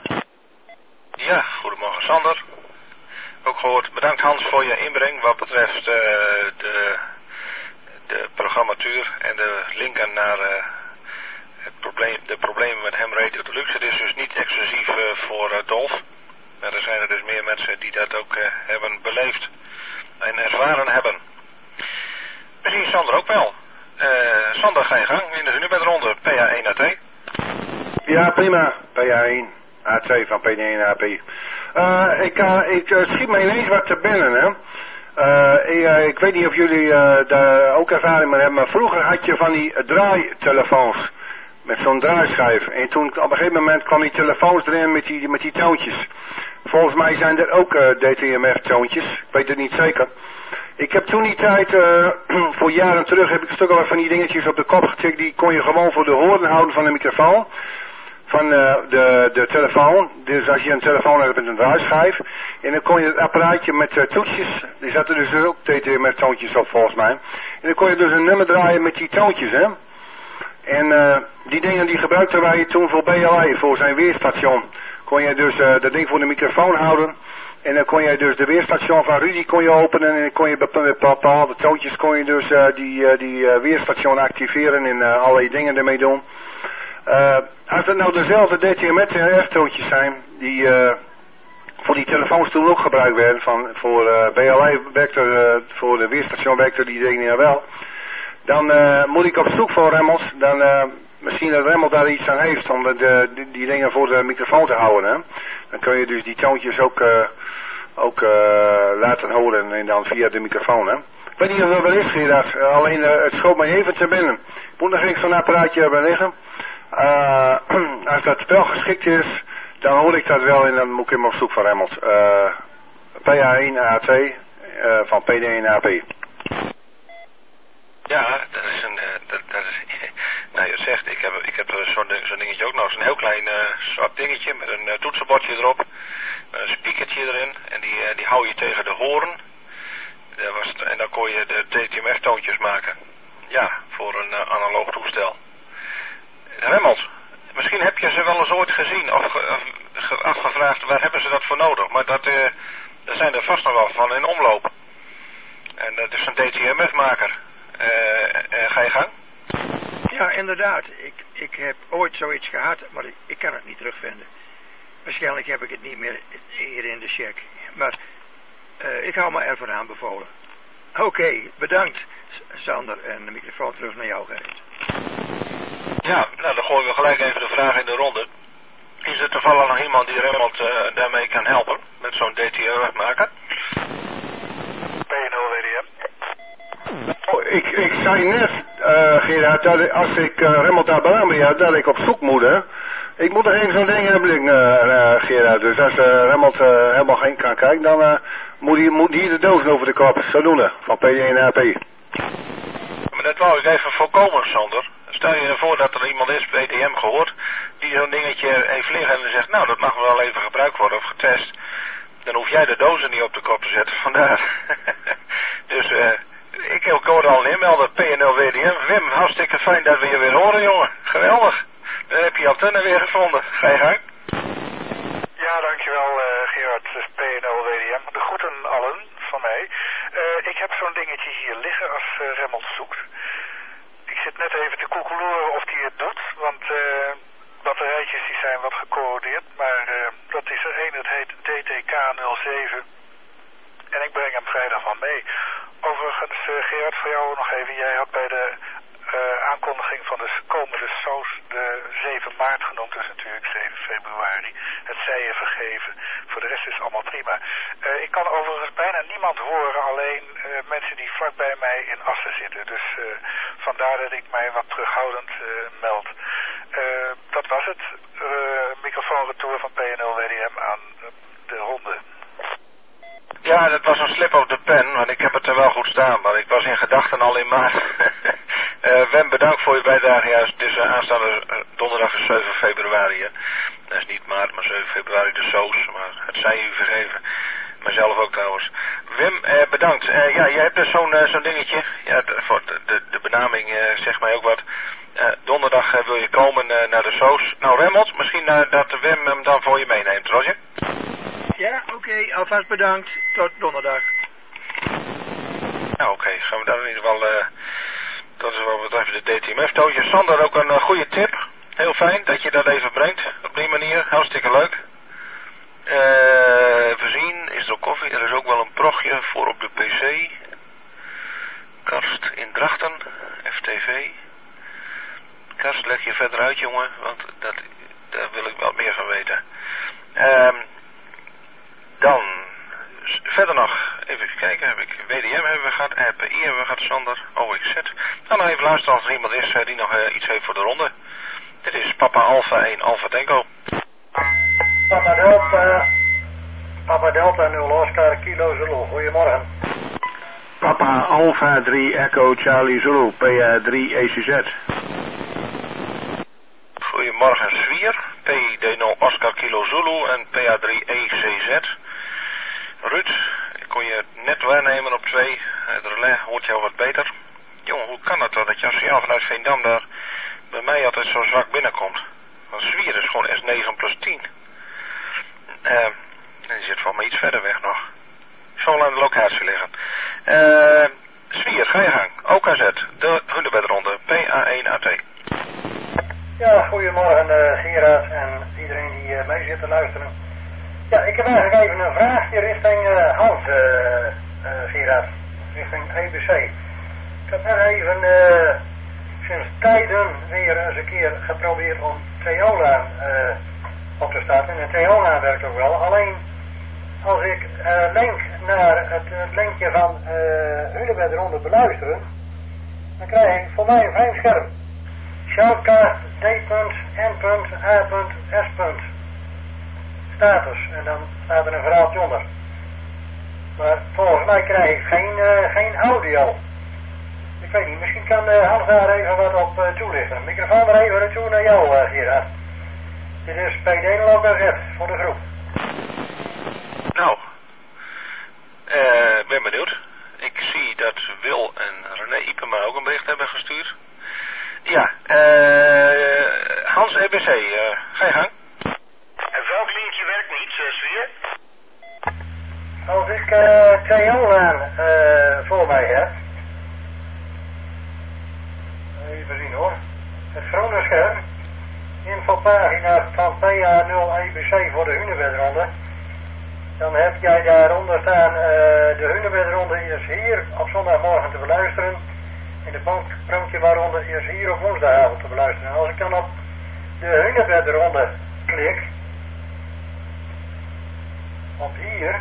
Ja, goedemorgen Sander. Ook gehoord. Bedankt Hans voor je inbreng wat betreft uh, de, de programmatuur en de linken naar uh, het probleem, de problemen met Ham Radio Deluxe. Het is dus niet exclusief uh, voor uh, Dolf. Maar er zijn er dus meer mensen die dat ook uh, hebben beleefd en ervaren hebben. Misschien Sander ook wel. Uh, Sander, ga je gang in de Hunebedronde, P A één A T. Ja, prima. P A één A T van P D één A P. Uh, ik uh, ik uh, schiet me ineens wat te binnen, hè. Uh, ik, uh, ik weet niet of jullie uh, daar ook ervaring mee hebben, maar vroeger had je van die draaitelefoons met zo'n draaischijf. En toen op een gegeven moment kwam die telefoons erin met die, met die toontjes. Volgens mij zijn er ook uh, D T M F-toontjes. Ik weet het niet zeker. Ik heb toen die tijd, uh, voor jaren terug, heb ik een stuk al van die dingetjes op de kop getikt. Die kon je gewoon voor de hoorn houden van de microfoon. Van uh, de, de telefoon. Dus als je een telefoon hebt met een draaischijf. En dan kon je het apparaatje met uh, toetsjes. Er zaten dus ook D T M F-toontjes op volgens mij. En dan kon je dus een nummer draaien met die toontjes, hè. En uh, die dingen die gebruikten wij toen voor B L A, voor zijn weerstation. Kon je dus uh, dat ding voor de microfoon houden. En dan kon je dus de weerstation van Rudy kon je openen. En dan kon je met bepaalde toontjes kon je dus uh, die, uh, die uh, weerstation activeren en uh, allerlei dingen ermee doen. Uh, als het nou dezelfde D T M S-toontjes zijn, die uh, voor die telefoons toen ook gebruikt werden, van, voor uh, B L A werkte, uh, voor de weerstation werkte die dingen ja wel. Dan uh, moet ik op zoek voor Remmels, dan uh, misschien dat Remmel daar iets aan heeft om de, de, die, die dingen voor de microfoon te houden. Hè? Dan kun je dus die toontjes ook, uh, ook uh, laten horen en dan via de microfoon. Hè? Ik weet niet of dat wel is, Gerard, uh, alleen uh, het schoot mij even te binnen. Ik moet nog eens zo'n apparaatje hebben liggen. Uh, als dat wel geschikt is, dan hoor ik dat wel en dan moet ik hem op zoek voor Remmels. Uh, P A één A T uh, van P D één A P. Ja, dat is een, uh, dat, dat is, nou je zegt, ik heb, ik heb zo'n zo dingetje ook nog, zo'n heel klein uh, zwart dingetje met een uh, toetsenbordje erop, met een speakertje erin en die, uh, die hou je tegen de hoorn. Dat was het, en dan kon je de D T M S-toontjes maken. Ja, voor een uh, analoog toestel. Remmels, misschien heb je ze wel eens ooit gezien of, of afgevraagd waar hebben ze dat voor nodig, maar dat, uh, daar zijn er vast nog wel van in omloop. En dat is een D T M S-maker. Uh, uh, ga je gang? Ja, inderdaad. Ik, ik heb ooit zoiets gehad, maar ik, ik kan het niet terugvinden. Waarschijnlijk heb ik het niet meer hier in de check. Maar uh, ik hou me ervoor aanbevolen. Oké, okay, bedankt Sander en de microfoon terug naar jou, Gerrit. Ja, nou dan gooien we gelijk even de vraag in de ronde. Is er toevallig nog iemand die Remmelt uh, daarmee kan helpen? Met zo'n D T M S-maker? P nul W D M. Oh, ik, ik zei net, uh, Gerard, dat als ik uh, Remmelt naar Balambia, dat ik op zoek moet, hè. Ik moet er even zo'n ding hebben, uh, uh, Gerard. Dus als uh, Remmelt uh, helemaal geen kan kijken, dan uh, moet, hij, moet hier de doos over de kop. Zodoende, van P D één A P. Maar dat wou ik even voorkomen, Sander. Stel je ervoor dat er iemand is, B D M gehoord, die zo'n dingetje heeft liggen en zegt, nou, dat mag wel even gebruikt worden of getest. Dan hoef jij de dozen niet op de kop te zetten, vandaar. Dus, eh... Uh, Ik hoorde al een inmelder, P N L W D M. Wim, hartstikke fijn dat we je weer horen, jongen. Geweldig. Dan heb je Altenne weer gevonden. Ga je gang? Ja, dankjewel uh, Gerard. Het is P N L W D M. De groeten allen van mij. Uh, ik heb zo'n dingetje hier liggen als uh, Remmelt zoekt. Ik zit net even te koekeloeren of die het doet, want uh, batterijtjes die zijn wat gecodeerd. Maar uh, dat is er één, het heet D T K nul zeven. En ik breng hem vrijdag van mee. Overigens, uh, Gerard, voor jou nog even. Jij had bij de uh, aankondiging van de komende saus de zeven maart genoemd. Dus natuurlijk zeven februari. Het zij je vergeven. Voor de rest is het allemaal prima. Uh, ik kan overigens bijna niemand horen. Alleen uh, mensen die vlakbij mij in Assen zitten. Dus uh, vandaar dat ik mij wat terughoudend uh, meld. Uh, dat was het. Uh, microfoonretour van P N L W D M aan de ronde. Ja, dat was een slip op de pen, want ik heb het er wel goed staan, maar ik was in gedachten al in maart. uh, Wem, bedankt voor je bijdrage. Ja, het is uh, aanstaande uh, donderdag is zeven februari. Hè. Dat is niet maart, maar zeven februari de soos, maar het zij u vergeven. Mijzelf ook trouwens. Wim, uh, bedankt. Uh, ja, je hebt dus zo'n uh, zo'n dingetje. Ja, de, voor de, de, de benaming uh, zegt mij ook wat. Uh, donderdag uh, wil je komen uh, naar de soos. Nou, Remmelt, misschien uh, dat Wim hem dan voor je meeneemt, Roger? Ja, oké, okay, alvast bedankt. Tot donderdag. Nou, oké, okay, gaan we daar in ieder geval, uh, dat is wat betreft de D T M S-tootje. Sander, ook een uh, goede tip. Heel fijn dat je dat even brengt. Op die manier, hartstikke leuk. Uh, voorzien, is er ook koffie. Er is ook wel een progje voor op de P C. Karst in Drachten, F T V. Karst, leg je verder uit, jongen, want dat, daar wil ik wel meer van weten. Ehm... Um, Dan, verder nog, even kijken, heb ik W D M hebben we gehad, R P I hebben we gehad, Sander, O X Z. Dan nog even luisteren als er iemand is die nog uh, iets heeft voor de ronde. Dit is Papa Alpha één Alpha Tango. Papa Delta, Papa Delta nul Oscar Kilo Zulu, goedemorgen. Papa Alpha drie Echo Charlie Zulu, P A drie E C Z. Goedemorgen Zwier, P D nul Oscar Kilo Zulu en P A drie E C Z. Ruud, ik kon je net waarnemen op twee. Het relais hoort jou wat beter. Jongen, hoe kan het dan dat je als signaal vanuit Veendam daar bij mij altijd zo zwak binnenkomt. Want Zwier is gewoon S negen plus tien. Uh, en die zit van mij iets verder weg nog. Zal aan de locatie liggen. Uh, Zwier, ga je gang. O K Z, de Hunebedronde, P A één A T. Ja, goedemorgen uh, Gerard en iedereen die uh, mee zit te luisteren. Ja, ik heb eigenlijk even een vraagje richting uh, Hans, uh, uh, Gerard. Richting E B C. Ik heb net even uh, sinds tijden weer eens een keer geprobeerd om Theola uh, op te starten. En Theola werkt ook wel. Alleen als ik uh, link naar het, het linkje van uh, Hunebedronde beluisteren, dan krijg ik voor mij een vreemd scherm. Shoutcast D.N.A.S. Status. En dan staat er een verhaaltje onder. Maar volgens mij krijg ik geen, uh, geen audio. Ik weet niet, misschien kan uh, Hans daar even wat op uh, toelichten. Microfoon er even naartoe naar jou, uh, Gerard. Dit is P D L O K Z voor de groep. Nou, uh, ben benieuwd. Ik zie dat Wil en René Ipema ook een bericht hebben gestuurd. Ja, uh, Hans E B C, uh, ga je gang. En welk linkje werkt niet, uh, Zwier? Als ik uh, Theola uh, voor mij heb. Even zien hoor. Het groene scherm. Infopagina van P A nul E B C voor de Hunebedronde. Dan heb jij daaronder staan, uh, de Hunebedronde is hier op zondagmorgen te beluisteren. En de bankpronkje waaronder is hier op woensdagavond te beluisteren. En als ik dan op de Hunebedronde klik, op hier,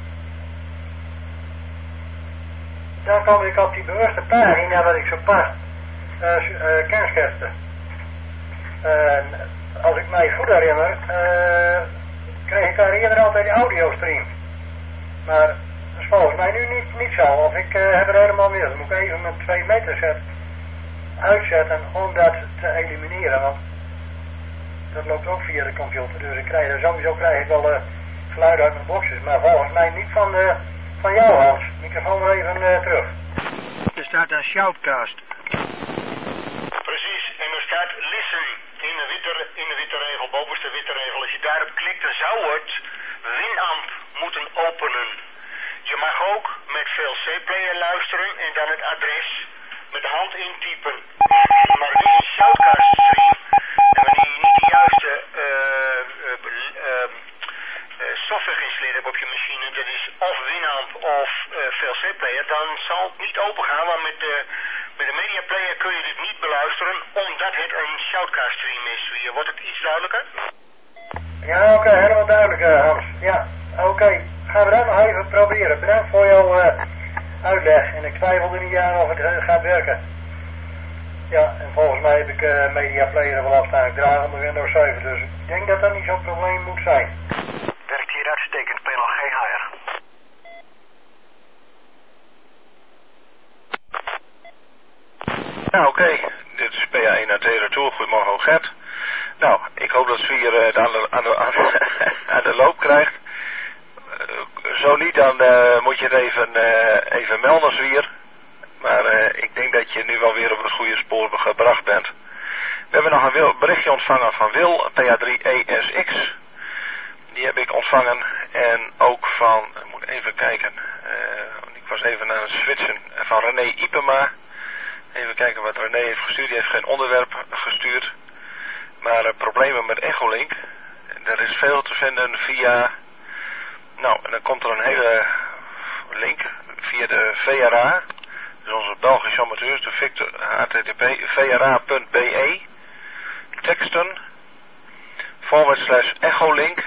dan kom ik op die bewuste pagina waar ik zo pas uh, uh, kenschetste. Uh, als ik mij goed herinner, uh, kreeg ik daar eerder altijd de audiostream. Maar dat is volgens mij nu niet, niet zo, of ik uh, heb er helemaal meer. Dan moet ik even mijn twee meter set uitzetten om dat te elimineren, want dat loopt ook via de computer. Dus ik krijg er sowieso krijg ik wel uh, geluid uit mijn boxes, maar volgens mij niet van, uh, van jou, Hans. Microfoon maar even uh, terug. Er staat een shoutcast. Precies, en er staat listen in de witte, in de witte regel, bovenste witte regel. Als je daarop klikt, dan zou het Winamp moeten openen. Je mag ook met V L C-player luisteren en dan het adres met de hand intypen. Maar het is een shoutcast stream en wanneer je niet de juiste uh, uh, uh, uh, software geïnstalleerd hebt op je machine, dat is of Winamp of uh, V L C-player, dan zal het niet open gaan, maar met de, met de media player kun je dit niet beluisteren, omdat het een shoutcast stream is. Wordt het iets duidelijker? Ja, oké, okay, helemaal duidelijk, uh, Hans. Ja, oké. Okay. Gaan we dat nog even proberen. Bedankt voor jouw uh, uitleg. En ik twijfel er niet aan of het uh, gaat werken. Ja, en volgens mij heb ik uh, Media Player er wel afstaan. Ik draai onder Windows zeven, dus ik denk dat dat niet zo'n probleem moet zijn. Werkt hier uitstekend, panel G H R. Nou, oké. Okay. Dit is P A één A T Retour. Goedemorgen, Gert. Nou, ik hoop dat Zwier uh, het aan de, aan, de, aan, de, aan de loop krijgt. Uh, zo niet, dan uh, moet je het even, uh, even melden, Zwier. Maar uh, ik denk dat je nu wel weer op het goede spoor gebracht bent. We hebben nog een wil, berichtje ontvangen van Wil, P A drie E S X. Die heb ik ontvangen. En ook van, ik moet even kijken. Uh, ik was even aan het switchen. Van René Ipema. Even kijken wat René heeft gestuurd. Die heeft geen onderwerp gestuurd. Maar uh, problemen met Echolink. Er is veel te vinden via... Nou, en dan komt er een hele link via de V R A. Dus onze Belgische amateurs. De Victor H T T P V R A punt B E. Teksten. Forward slash Echolink.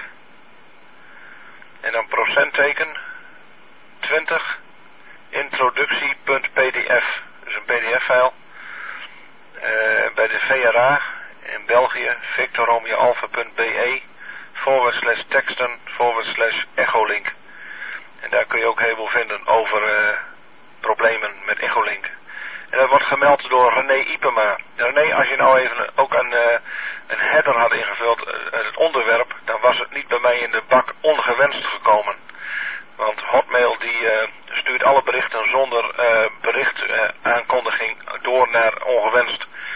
En dan procentteken. twintig. Introductie.pdf. Dus een pdf-file. Uh, bij de V R A in België. Victor Romeo Alpha.be. Forward slash teksten. Forward slash Echolink. En daar kun je ook heel veel vinden over uh, problemen met Echolink. En dat wordt gemeld door René Ipema. René, als je nou even ook een, uh, een header had ingevuld, uh, het onderwerp, dan was het niet bij mij in de bak ongewenst gekomen. Want Hotmail die uh, stuurt alle berichten zonder uh, bericht uh, aankondiging door naar ongewenst.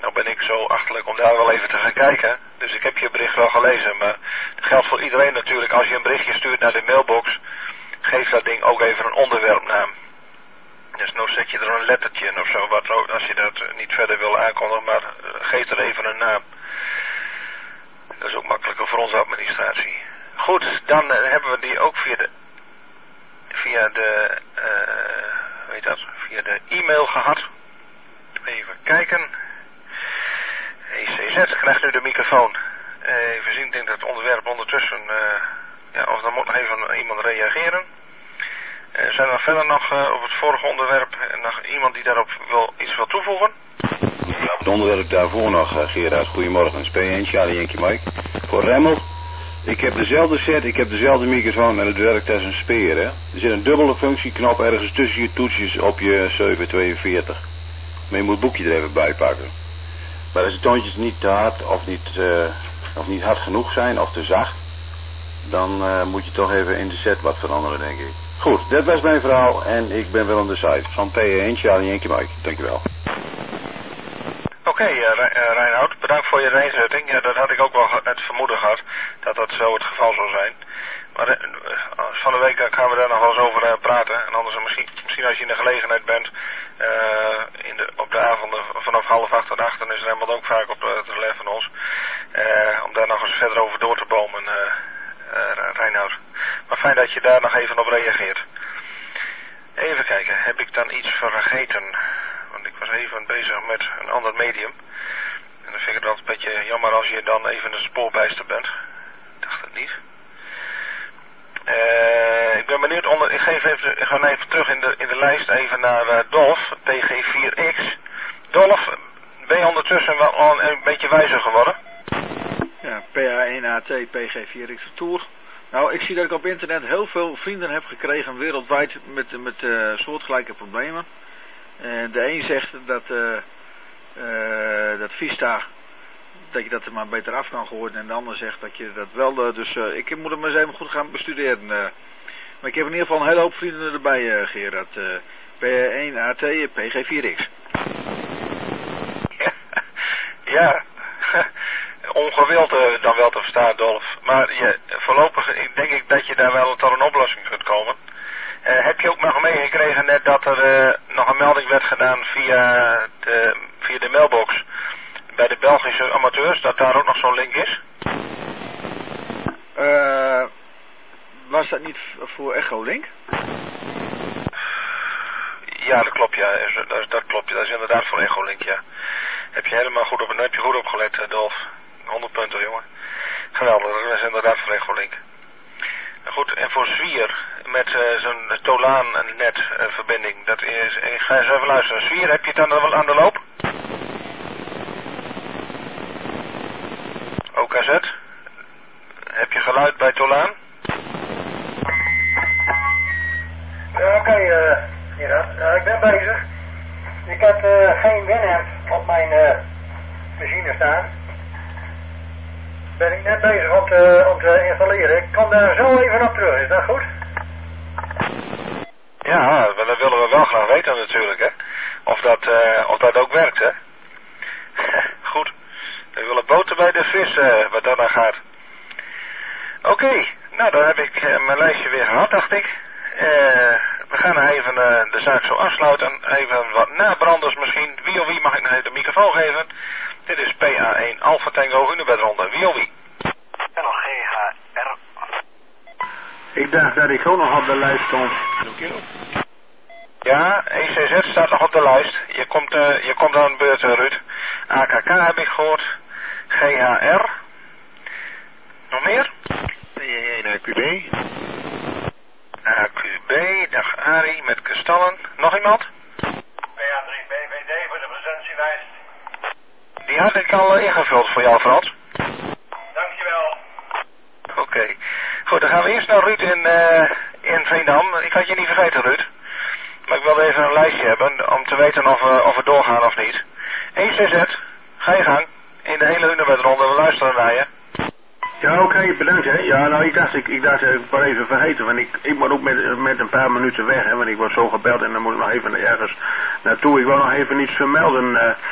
Nou ben ik zo achterlijk om daar wel even te gaan kijken. Dus ik heb je bericht wel gelezen. Maar dat geldt voor iedereen natuurlijk. Als je een berichtje stuurt naar de mailbox, geef dat ding ook even een onderwerpnaam. Dus nou zet je er een lettertje in of zo. Wat, als je dat niet verder wil aankondigen. Maar geef er even een naam. Dat is ook makkelijker voor onze administratie. Goed, dan uh, hebben we die ook via de... Via de... Uh, weet dat? Via de e-mail gehad. Even kijken. E C Z krijgt nu de microfoon. Even zien, ik denk dat het onderwerp ondertussen... Uh, ja, of dan moet nog even iemand reageren. Uh, zijn er verder nog uh, op het vorige onderwerp nog iemand die daarop wil, iets wil toevoegen? Het onderwerp daarvoor nog, uh, Gerard. Goedemorgen. P één, Charlie Yankee Mike. Voor Remmel. Ik heb dezelfde set, ik heb dezelfde microfoon en het werkt als een speer, hè. Er zit een dubbele functieknop ergens tussen je toetsjes op je zevenhonderdtweeënveertig. Maar je moet het boekje er even bij pakken. Maar als de toontjes niet te hard of niet, uh, of niet hard genoeg zijn of te zacht, dan uh, moet je toch even in de set wat veranderen, denk ik. Goed, dat was mijn verhaal en ik ben wel aan de site van P één, Charlie Yankee Mike. Dankjewel. Oké, okay, uh, uh, Reinoud, bedankt voor je reinzetting. Ja, dat had ik ook wel het vermoeden gehad, dat dat zo het geval zou zijn. Maar uh, van de week uh, gaan we daar nog wel eens over uh, praten. En anders uh, misschien, misschien als je in de gelegenheid bent, uh, in de, op de avonden vanaf half acht tot acht, dan is Remmel ook vaak op uh, het relais van ons. Uh, om daar nog eens verder over door te bomen, uh, uh, Reinoud. Maar fijn dat je daar nog even op reageert. Even kijken, heb ik dan iets vergeten? Want ik was even bezig met een ander medium. En dan vind ik het altijd een beetje jammer als je dan even een spoorbijster bent. Ik dacht het niet. Uh, ik ben benieuwd, onder, ik, geef even, ik ga even terug in de, in de lijst even naar uh, Dolf, P G vier X. Dolf, ben je ondertussen wel al een beetje wijzer geworden? Ja, P A één A T, P G vier X Tour. Nou, ik zie dat ik op internet heel veel vrienden heb gekregen wereldwijd met, met uh, soortgelijke problemen. Uh, de een zegt dat, uh, uh, dat Vista, dat je dat er maar beter af kan gooien. En de ander zegt dat je dat wel, uh, dus uh, ik moet het maar eens even goed gaan bestuderen. Uh. Maar ik heb in ieder geval een hele hoop vrienden erbij, uh, Gerard. Uh, P één A T, P G vier X. Ja, ongewild uh, dan wel te verstaan, Dolf. Maar je, voorlopig denk ik dat je daar wel tot een oplossing kunt komen. Uh, heb je ook nog meegekregen net dat er uh, nog een melding werd gedaan via de, via de mailbox bij de Belgische amateurs, dat daar ook nog zo'n link is? Uh, was dat niet voor Echolink? Ja, dat klopt, ja. Dat, dat klopt, dat is inderdaad voor Echolink, ja. Heb je helemaal goed op, heb je goed opgelet, Dolf. honderd punten, jongen. Geweldig, dat is inderdaad voor Echolink. Goed, en voor Zwier met uh, zo'n Tolaan net uh, verbinding, dat is, ik ga eens even luisteren. Zwier, heb je het dan wel aan de loop? O K Z? Heb je geluid bij Tolaan? Ja, oké, okay, uh, ja, uh, ik ben bezig. Ik heb uh, geen Winamp op mijn uh, machine staan. Ben ik net bezig om te, om te installeren. Ik kom daar zo even op terug, is dat goed? Ja, dat willen we wel graag weten natuurlijk, hè. Of dat, uh, of dat ook werkt, hè. Goed. We willen boten bij de vis, uh, wat dat dan gaat. Oké, okay. Nou dan heb ik uh, mijn lijstje weer gehad, dacht ik. Uh, we gaan nou even uh, de zaak zo afsluiten. Even wat nabranders misschien. Wie of wie mag ik nog even de microfoon geven? Dit is P A één Alpha Tango Unibed-ronde. Wie of wie? En nog G H R. Ik dacht dat ik ook nog op de lijst stond. Ja, E C Z staat nog op de lijst. Je komt, uh, je komt aan de beurt, uh, Ruud. A K K heb ik gehoord. G H R. Nog meer? P één A Q B. A Q B, dag Arie met kristallen. Nog iemand? P A drie B V D voor de presentielijst. Die had ik al uh, ingevuld voor jou, Frans. Dankjewel. Oké. Okay. Goed, dan gaan we eerst naar Ruud in, uh, in Veendam. Ik had je niet vergeten, Ruud. Maar ik wilde even een lijstje hebben om te weten of we, of we doorgaan of niet. E C Z, ga je gang. In de hele Unibed-ronde, we luisteren naar je. Ja, oké, okay, bedankt hè. Ja, nou ik dacht, ik, ik dacht, ik word even vergeten, want ik, ik moet ook met, met een paar minuten weg, hè, want ik word zo gebeld en dan moet ik nog even ergens naartoe. Ik wil nog even iets vermelden. Uh,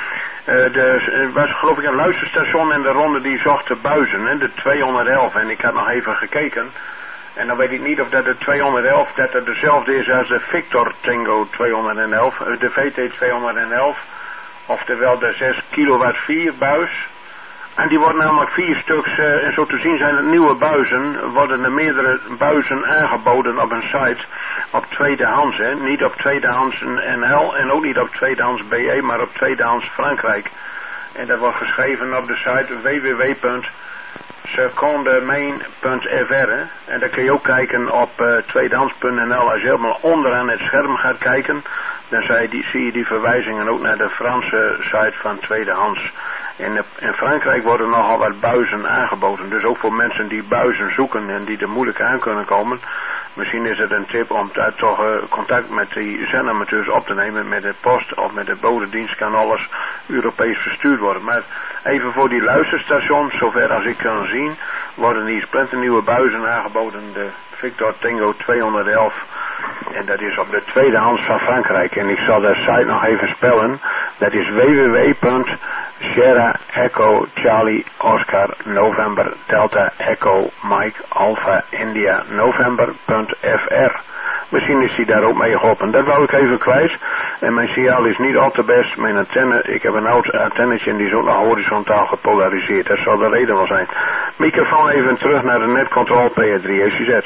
Uh, er was geloof ik een luisterstation in de ronde die zocht de buizen, hè, de tweehonderdelf. En ik had nog even gekeken. En dan weet ik niet of dat de tweehonderdelf, dat het dezelfde is als de Victor Tango tweehonderdelf, de V T tweehonderdelf. Oftewel de zes kilowatt vier buis. En die worden namelijk vier stuks, uh, en zo te zien zijn het nieuwe buizen, worden er meerdere buizen aangeboden op een site op tweedehands, hè. Niet op tweedehands N L en ook niet op tweedehands B E, maar op tweedehands Frankrijk. En dat wordt geschreven op de site w w w punt secondemain punt f r. En dan kun je ook kijken op uh, tweedehands punt n l. Als je helemaal onderaan het scherm gaat kijken, dan zie je die, zie je die verwijzingen ook naar de Franse site van tweedehands. In, de, in Frankrijk worden nogal wat buizen aangeboden. Dus ook voor mensen die buizen zoeken en die er moeilijk aan kunnen komen. Misschien is het een tip om daar toch uh, contact met die zendamateurs op te nemen. Met de post of met de bodedienst kan alles Europees verstuurd worden. Maar even voor die luisterstations, zover als ik kan zien, worden die splinternieuwe buizen aangeboden. De Victor Tango tweehonderdelf. En dat is op de tweedehands van Frankrijk. En ik zal de site nog even spellen. Dat is w w w punt Sierra Echo Charlie Oscar November Delta Echo Mike Alpha India November punt f r. Misschien is hij daar ook mee geholpen. Dat wou ik even kwijt. En mijn signaal is niet al te best. Mijn antenne, ik heb een oud antennetje en die is ook nog horizontaal gepolariseerd. Dat zal de reden wel zijn. Microfoon even terug naar de netcontrol P R drie. Heeft u zet.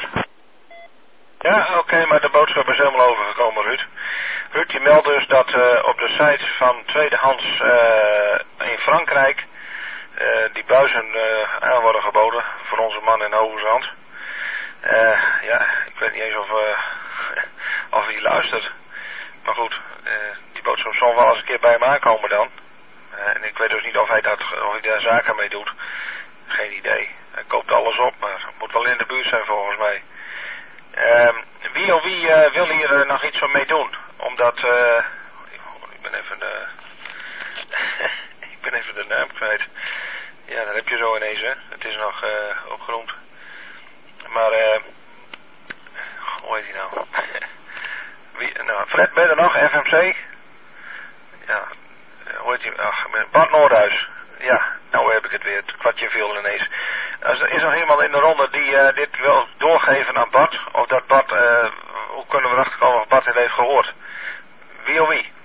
Ja, oké, okay, maar de boodschap is helemaal overgekomen, Ruud. Ruud die meldt dus dat uh, op de site van tweedehands uh, in Frankrijk uh, die buizen uh, aan worden geboden voor onze man in Hoogezand. Uh, ja, ik weet niet eens of, uh, of hij luistert. Maar goed, uh, die boodschap zal wel eens een keer bij hem aankomen dan. Uh, en ik weet dus niet of hij, dat, of hij daar zaken mee doet. Geen idee. Hij koopt alles op, maar het moet wel in de buurt zijn volgens mij. Uh, wie of wie uh, wil hier uh, nog iets van mee doen? Omdat, uh, ik ben even de, ik ben even de naam kwijt. Ja, dat heb je zo ineens, hè. Het is nog uh, opgenoemd. Maar, eh, uh, hoe heet hij nou? Wie, nou, Fred, ben je er nog? F M C? Ja, hoe heet hij? Ach, Bart Noordhuis. Ja, nou heb ik het weer. Het kwartje viel ineens. Er is nog iemand in de ronde die uh, dit wil doorgeven aan Bart. Of dat Bart, uh, hoe kunnen we erachter komen of Bart het heeft gehoord? Wie of wie?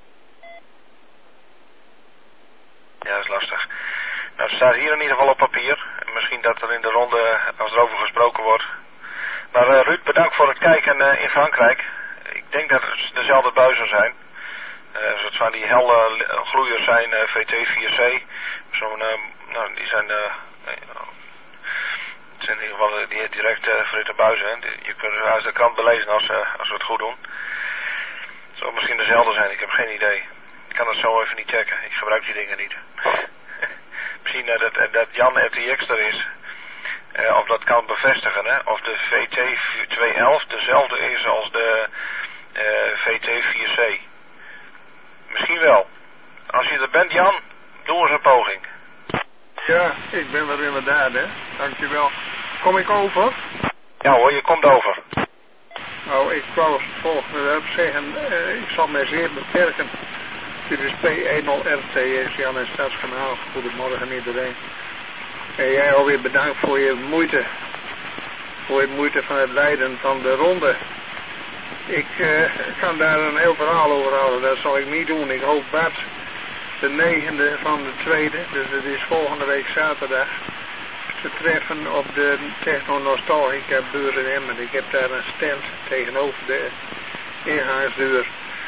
Ja, dat is lastig. Nou, het staat hier in ieder geval op papier. Misschien dat er in de ronde, als er over gesproken wordt. Maar uh, Ruud, bedankt voor het kijken uh, in Frankrijk. Ik denk dat het dezelfde buizen zijn. Uh, zoals van die helle uh, gloeiers zijn, uh, V T vier C. Zo'n, uh, nou, die zijn, uh, uh, het zijn in ieder geval uh, die direct uh, verritte buizen. Hè. Je kunt ze uit de krant belezen als, uh, als we het goed doen. Het zou misschien dezelfde zijn, ik heb geen idee. Ik kan het zo even niet checken, ik gebruik die dingen niet. Misschien dat, het, dat Jan R T X er is. Uh, of dat kan bevestigen, hè. Of de V T tweehonderdelf dezelfde is als de uh, V T vier C. Misschien wel. Als je er bent, Jan, doe eens een poging. Ja, ik ben er inderdaad, hè. Dankjewel. Kom ik over? Ja hoor, je komt over. Nou, ik wou het volgende op zeggen. Uh, ik zal mij zeer beperken. Dit is P honderd R T S, Jan en Stadskanaal. Goedemorgen iedereen. En jij alweer bedankt voor je moeite. Voor je moeite van het leiden van de ronde. Ik uh, kan daar een heel verhaal over houden. Dat zal ik niet doen. Ik hoop Bart de negende van de tweede. Dus het is volgende week zaterdag. Te treffen op de Techno Nostalgica beurs in Emmen. Ik heb daar een stand tegenover de ingangsdeur.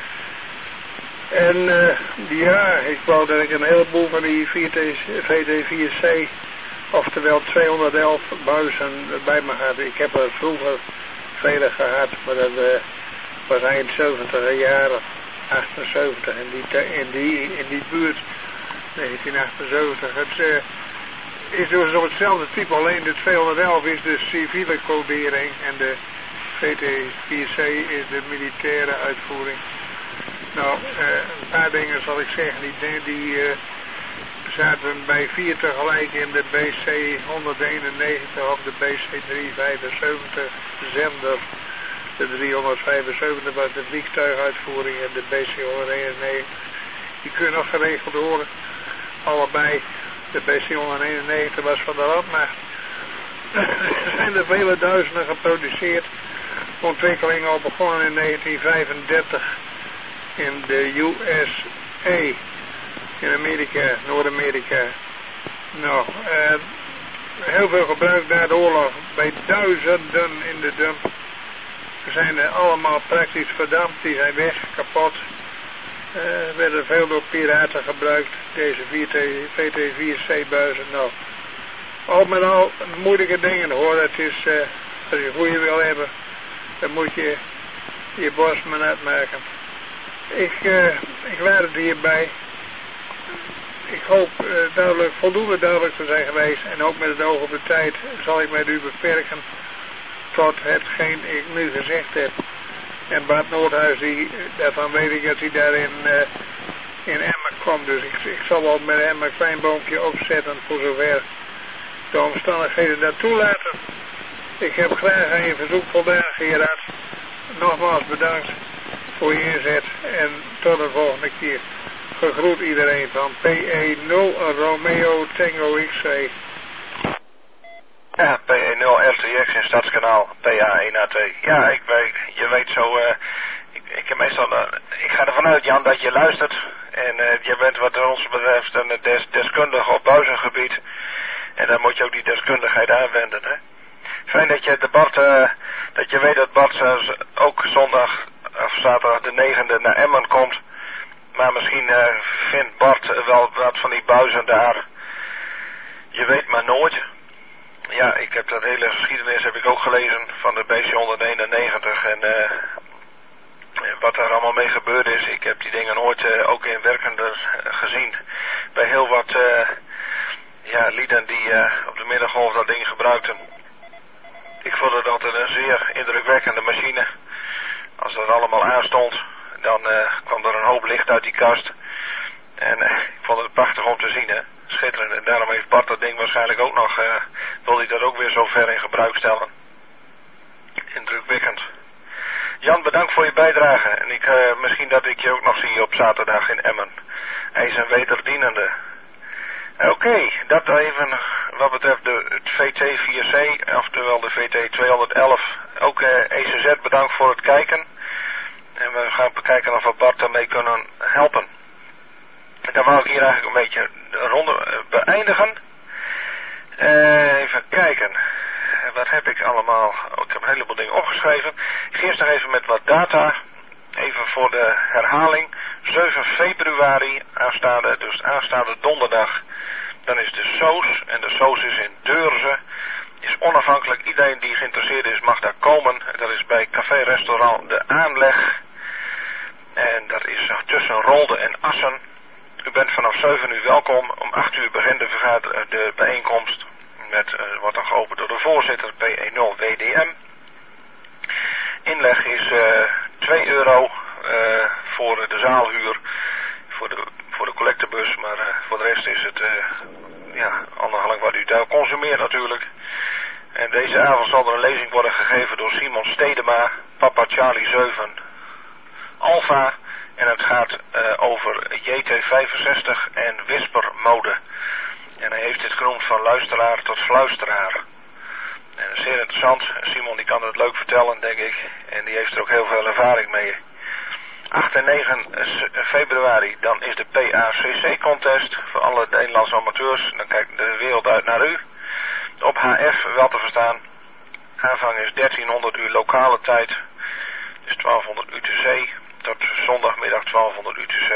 En uh, ja, ik wou dat ik een heleboel van die V T vier C, oftewel tweehonderdelf buizen bij me had. Ik heb er vroeger vele gehad, maar dat uh, was eind zeventig jaren, achtenzeventig, in die, in die, in die buurt, negentien achtenzeventig. Het uh, is dus op hetzelfde type, alleen de tweehonderdelf is de civiele codering en de V T vier C is de militaire uitvoering. Nou, uh, een paar dingen zal ik zeggen. Die, die uh, zaten bij vier tegelijk in de B C honderdeenennegentig of de B C driehonderdvijfenzeventig zender. De driehonderdvijfenzeventig was de vliegtuiguitvoering en de B C honderdeenennegentig. Die kun je nog geregeld horen. allebei. De B C honderdeenennegentig was van de landmacht. Er zijn er vele duizenden geproduceerd. De ontwikkeling al begonnen in negentien vijfendertig in de U S A, in Amerika, Noord-Amerika. Nou, uh, heel veel gebruikt na de oorlog, bij duizenden in de dump. Ze zijn er allemaal praktisch verdampt, die zijn weg, kapot. Er uh, werden veel door piraten gebruikt, deze V T vier C buizen. Nou, al met al moeilijke dingen hoor. Het is, uh, als je goede wil hebben, dan moet je je borst maar net maken. Ik, uh, ik laat het hierbij. Ik hoop uh, duidelijk, voldoende duidelijk te zijn geweest. En ook met het oog op de tijd zal ik met u beperken tot hetgeen ik nu gezegd heb. En Bart Noordhuis, die, daarvan weet ik dat hij daar in, uh, in Emmen komt. Dus ik, ik zal wel met hem een klein boompje opzetten voor zover de omstandigheden dat toelaten. Ik heb graag aan je verzoek voldaan, Gerard. Nogmaals bedankt voor je inzet en tot de volgende keer. Gegroet iedereen van P E nul Romeo Tango X-ray. Ja, P E nul R T X in Stadskanaal, P A één A T. Ja, ik weet, je weet zo, uh, ik, ik heb meestal, uh, ik ga ervan uit, Jan, dat je luistert. En uh, je bent wat ons betreft een des, deskundige op buizengebied. En dan moet je ook die deskundigheid aanwenden, hè. Fijn dat je de Bart, uh, dat je weet dat Bart uh, ook zondag of zaterdag de negende naar Emmen komt. Maar misschien uh, vindt Bart uh, wel wat van die buizen daar. Je weet maar nooit. Ja, ik heb dat hele geschiedenis heb ik ook gelezen van de B C honderdeenennegentig en uh, wat er allemaal mee gebeurd is. Ik heb die dingen nooit uh, ook in werkende uh, gezien. Bij heel wat uh, ja, lieden die uh, op de middengolf dat ding gebruikten. Ik vond het altijd een zeer indrukwekkende machine. Als dat allemaal aanstond, dan uh, kwam er een hoop licht uit die kast. En uh, ik vond het prachtig om te zien, hè. Schitterend. En daarom heeft Bart dat ding waarschijnlijk ook nog, uh, wil hij dat ook weer zo ver in gebruik stellen. Indrukwekkend. Jan, bedankt voor je bijdrage. En ik, uh, misschien dat ik je ook nog zie op zaterdag in Emmen. IJs en wederdienende. Oké, okay, dat even wat betreft de, het V T vier C, oftewel de V T tweehonderdelf. Ook uh, E C Z bedankt voor het kijken. En we gaan bekijken of we Bart daarmee kunnen helpen. Dan wou ik hier eigenlijk een beetje de ronde uh, beëindigen. Uh, even kijken. Wat heb ik allemaal? Oh, ik heb een heleboel dingen opgeschreven. Ik ga eerst nog even met wat data. Even voor de herhaling. zeven februari aanstaande, dus aanstaande donderdag. Dan is de soos. En de soos is in Deurzen. Is onafhankelijk. Iedereen die geïnteresseerd is mag daar komen. Dat is bij café-restaurant De Aanleg. En dat is tussen Rolde en Assen. U bent vanaf zeven uur welkom. Om acht uur begint de, vergader, de bijeenkomst. Met, uh, wordt dan geopend door de voorzitter P E nul W D M. Inleg is uh, twee euro uh, voor de zaalhuur. Voor de, voor de collectebus. Maar uh, voor de rest is het uh, ja, afhankelijk wat u daar consumeert natuurlijk. En deze avond zal er een lezing worden gegeven door Simon Stedema. Papa Charlie zeven Alpha. En het gaat uh, over J T vijfenzestig en whispermode. En hij heeft dit genoemd van luisteraar tot fluisteraar. En dat is zeer interessant. Simon die kan het leuk vertellen, denk ik. En die heeft er ook heel veel ervaring mee. acht en negen februari, dan is de P A C C contest voor alle Nederlandse amateurs. Dan kijkt de wereld uit naar u. Op H F wel te verstaan. Aanvang is dertienhonderd uur lokale tijd. Dus twaalfhonderd U T C. Tot zondagmiddag twaalfhonderd U T C.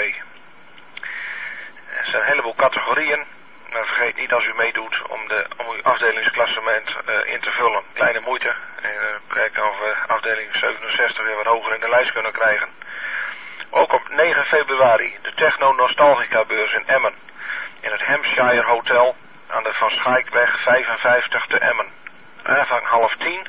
Er zijn een heleboel categorieën. Maar vergeet niet als u meedoet om, de, om uw afdelingsklassement uh, in te vullen. Kleine moeite. En uh, kijken of we afdeling zevenenzestig weer wat hoger in de lijst kunnen krijgen. Ook op negen februari de Techno Nostalgica beurs in Emmen. In het Hampshire Hotel aan de Van Schaaikweg vijfenvijftig te Emmen. Aanvang half tien.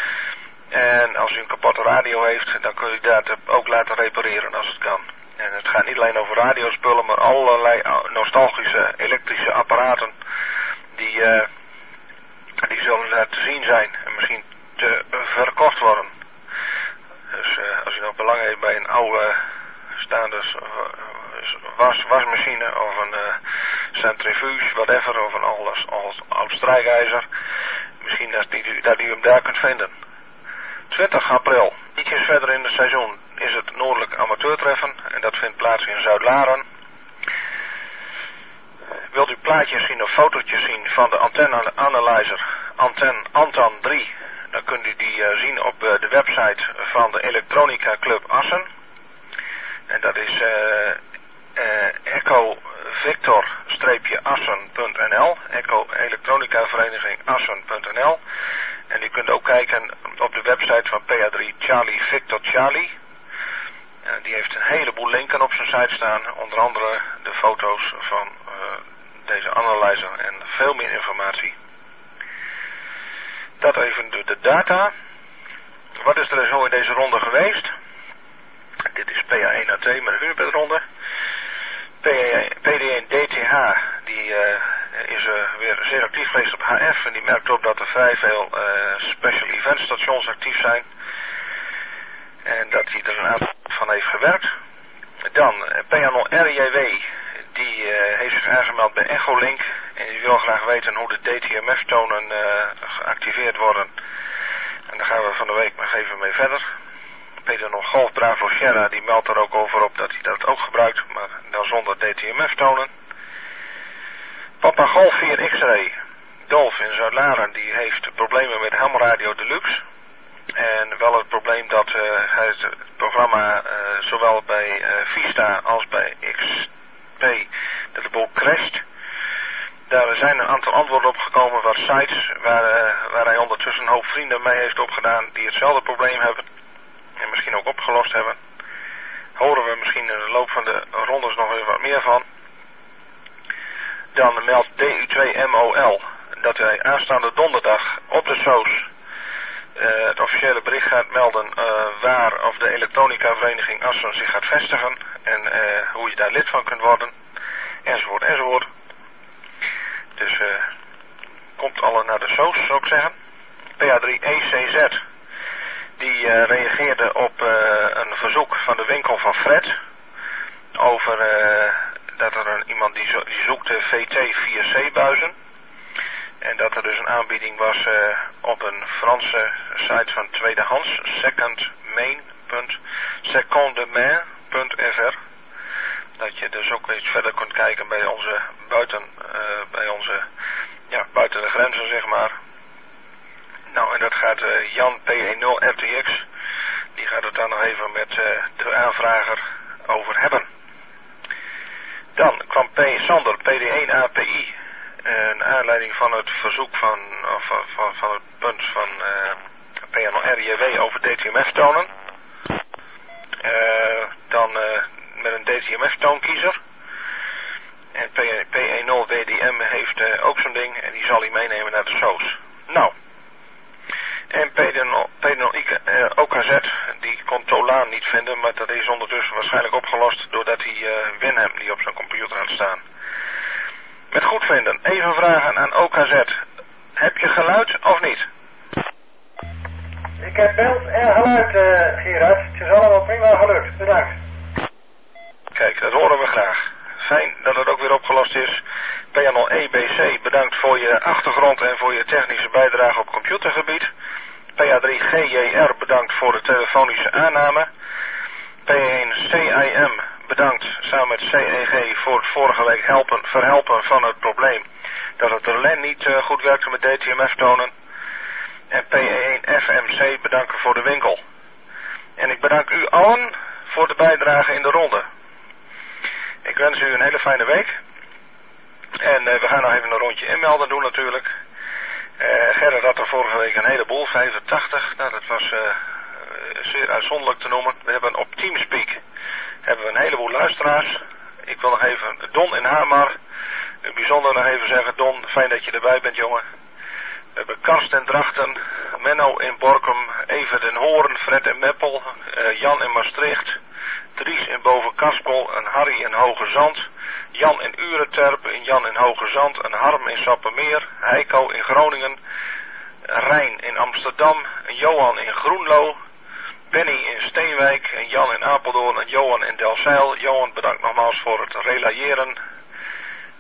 En als u een kapotte radio heeft, dan kun u dat ook laten repareren als het kan. En het gaat niet alleen over radiospullen, maar allerlei nostalgische elektrische apparaten die, uh, die zullen daar te zien zijn en misschien te verkocht worden. Dus uh, als u nog belang heeft bij een oude staande was, wasmachine of een uh, centrifuge, whatever, of een alles, alles oud strijkijzer. Misschien dat, die, dat u hem daar kunt vinden. twintig april, ietsjes verder in het seizoen, is het Noordelijk Amateurtreffen en dat vindt plaats in Zuid-Laren. Wilt u plaatjes zien of fotootjes zien van de antenne-analyzer Anten Anton drie, dan kunt u die uh, zien op uh, de website van de Elektronica Club Assen. En dat is uh, uh, echo victor assen punt n l, Echo Elektronica Vereniging Assen punt n l. En u kunt ook kijken op de website van P A drie Charlie Victor Charlie. Uh, die heeft een heleboel linken op zijn site staan, onder andere de foto's van uh, deze analyzer en veel meer informatie. Dat even de, de data. Wat is er zo in deze ronde geweest? Dit is P A één A T met een Hunebedronde. P D één D T H die uh, is uh, weer zeer actief geweest op H F en die merkt op dat er vrij veel uh, special event stations actief zijn. En dat hij er een aantal van heeft gewerkt. Dan uh, P A nul R J W die uh, heeft zich aangemeld bij Echolink en die wil graag weten hoe de D T M F-tonen uh, geactiveerd worden. En daar gaan we van de week nog even mee verder. Peter nog Golf Bravo Sierra die meldt er ook over op dat hij dat ook gebruikt, maar dan zonder D T M F-tonen. Papa Golf vier X-ray Dolf in Zuid-Laren die heeft problemen met Ham Radio Deluxe. En wel het probleem dat uh, hij het programma uh, zowel bij uh, Vista als bij X P dat de boel crasht. Daar zijn een aantal antwoorden op gekomen wat sites waar, uh, waar hij ondertussen een hoop vrienden mee heeft opgedaan die hetzelfde probleem hebben. En misschien ook opgelost hebben. Horen we misschien in de loop van de rondes nog even wat meer van. Dan meldt D U twee M O L dat hij aanstaande donderdag op de S O S uh, het officiële bericht gaat melden uh, waar of de Elektronica Vereniging Assen zich gaat vestigen. En uh, hoe je daar lid van kunt worden. Enzovoort enzovoort. Dus uh, komt alle naar de S O S zou ik zeggen. P A drie E C Z. Die uh, reageerde op uh, een verzoek van de winkel van Fred. Over uh, dat er een, iemand die, zo, die zoekte V T vier C buizen. En dat er dus een aanbieding was uh, op een Franse site van tweedehands. secondemain punt f r. Dat je dus ook iets verder kunt kijken bij onze buiten, uh, bij onze, ja, buiten de grenzen zeg maar. Nou, en dat gaat uh, Jan P E nul R T X, die gaat het daar nog even met uh, de aanvrager over hebben. Dan kwam P. Sander, P D één A P I, uh, een aanleiding van het verzoek van, of, van, van het punt van uh, P N L R J W over D T M F-tonen. Uh, dan uh, met een D T M F-toonkiezer. En P E nul W D M heeft uh, ook zo'n ding en die zal hij meenemen naar de S O S. Nou. En P D nul O K Z, die kon Tolaan niet vinden, maar dat is ondertussen waarschijnlijk opgelost doordat hij uh, Winham die op zijn computer had staan. Met goed vinden, even vragen aan O K Z. Heb je geluid of niet? Ik heb beeld en geluid, uh, Gerard. Het is allemaal prima gelukt. Bedankt. Kijk, dat horen we graag. Fijn dat het ook weer opgelost is. P N L E B C, bedankt voor je achtergrond en voor je technische bijdrage op computergebied. P A drie G J R, bedankt voor de telefonische aanname. P één C I M, bedankt samen met C E G voor het vorige week helpen, verhelpen van het probleem dat het relais niet uh, goed werkte met D T M F-tonen. En P één F M C bedanken voor de winkel. En ik bedank u allen voor de bijdrage in de ronde. Ik wens u een hele fijne week. En uh, we gaan nog even een rondje inmelden doen natuurlijk. Uh, Gerrit had er vorige week een heleboel, vijfentachtig. Nou, dat was uh, zeer uitzonderlijk te noemen. We hebben op Teamspeak hebben we een heleboel luisteraars. Ik wil nog even Don in Hamar. Bijzonder nog even zeggen, Don, fijn dat je erbij bent, jongen. We hebben Karst in Drachten, Menno in Borkum, Evert in Hoorn, Fred in Meppel, uh, Jan in Maastricht, Dries in Bovenkaspel, en Harry in Hoge Zand, Jan in Urenterp, en Jan in Hoge Zand, en Harm in Sappemeer, Heiko in Groningen, Rijn in Amsterdam, en Johan in Groenlo, Benny in Steenwijk, en Jan in Apeldoorn, en Johan in Delzijl. Johan, bedankt nogmaals voor het relayeren.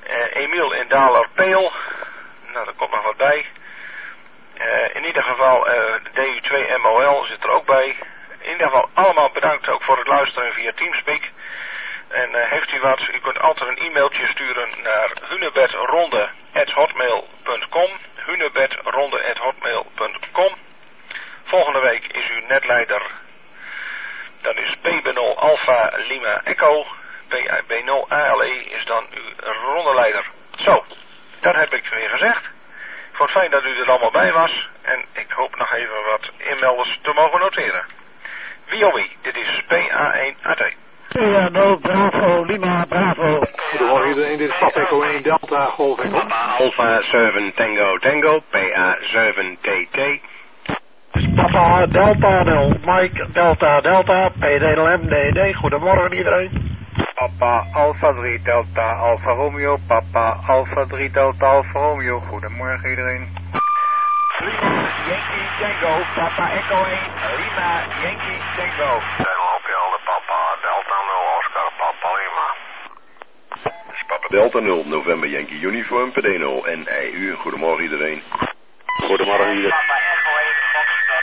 Uh, Emiel in Daler-Peel. Nou, daar komt nog wat bij. Uh, in ieder geval, uh, de D U twee M O L zit er ook bij. In ieder geval allemaal bedankt ook voor het luisteren via Teamspeak. En uh, heeft u wat, u kunt altijd een e-mailtje sturen naar hunebedronde at hotmail punt com. hunebedronde at hotmail punt com. Volgende week is uw netleider. Dat is P B nul Alpha Lima Echo. P B nul A L E is dan uw rondeleider. Zo, dat heb ik weer gezegd. Ik vond het fijn dat u er allemaal bij was. En ik hoop nog even wat inmelders te mogen noteren. Wie of wie, dit is P A één A T. P A nul Bravo Lima Bravo. Goedemorgen iedereen, dit is Papa Echo één Delta Golf Echo. Papa Alpha zeven Tango Tango, P A zeven T T. Papa Delta nul, Mike Delta Delta, P D L M D D. Goedemorgen iedereen. Papa Alpha drie Delta Alfa Romeo, Papa Alpha drie Delta Alfa Romeo. Goedemorgen iedereen. Lima Yankee Tango, Papa Echo één, Lima Yankee Tango. Helder, Papa Delta nul, Oscar Papa Lima. Papa Delta nul, November Yankee Uniform, P D nul en I U. Goedemorgen iedereen. Goedemorgen iedereen. Papa Echo één, Foxtrot,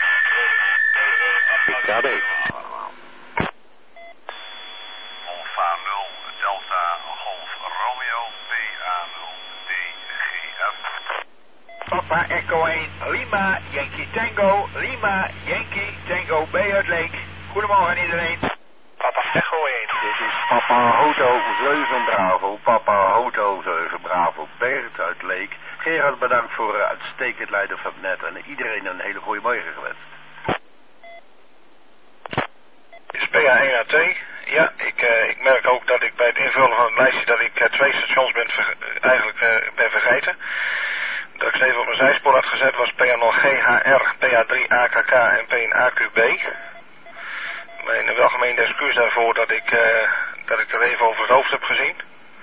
K B. Alpha nul, Delta Golf Romeo, P A nul, D G F. Papa Echo één, Lima Yankee Tango, Lima Yankee Tango B uit Leek. Goedemorgen iedereen. Papa Echo één. Dit is Papa Hoto zeven Bravo, Papa Hoto zeven Bravo, Bert uit Leek. Gerard, bedankt voor uh, uitstekend leiden van het net en iedereen een hele goede morgen gewenst. Dit is P A één A T. Ja, ik, uh, ik merk ook dat ik bij het invullen van het lijstje dat ik uh, twee stations ben ver, uh, eigenlijk uh, ben vergeten. Dat ik ze even op mijn zijspoor had gezet was P A nul G H R, P A drie A K K en P één A Q B. Mijn welgemeende excuus daarvoor dat ik, uh, dat ik er even over het hoofd heb gezien.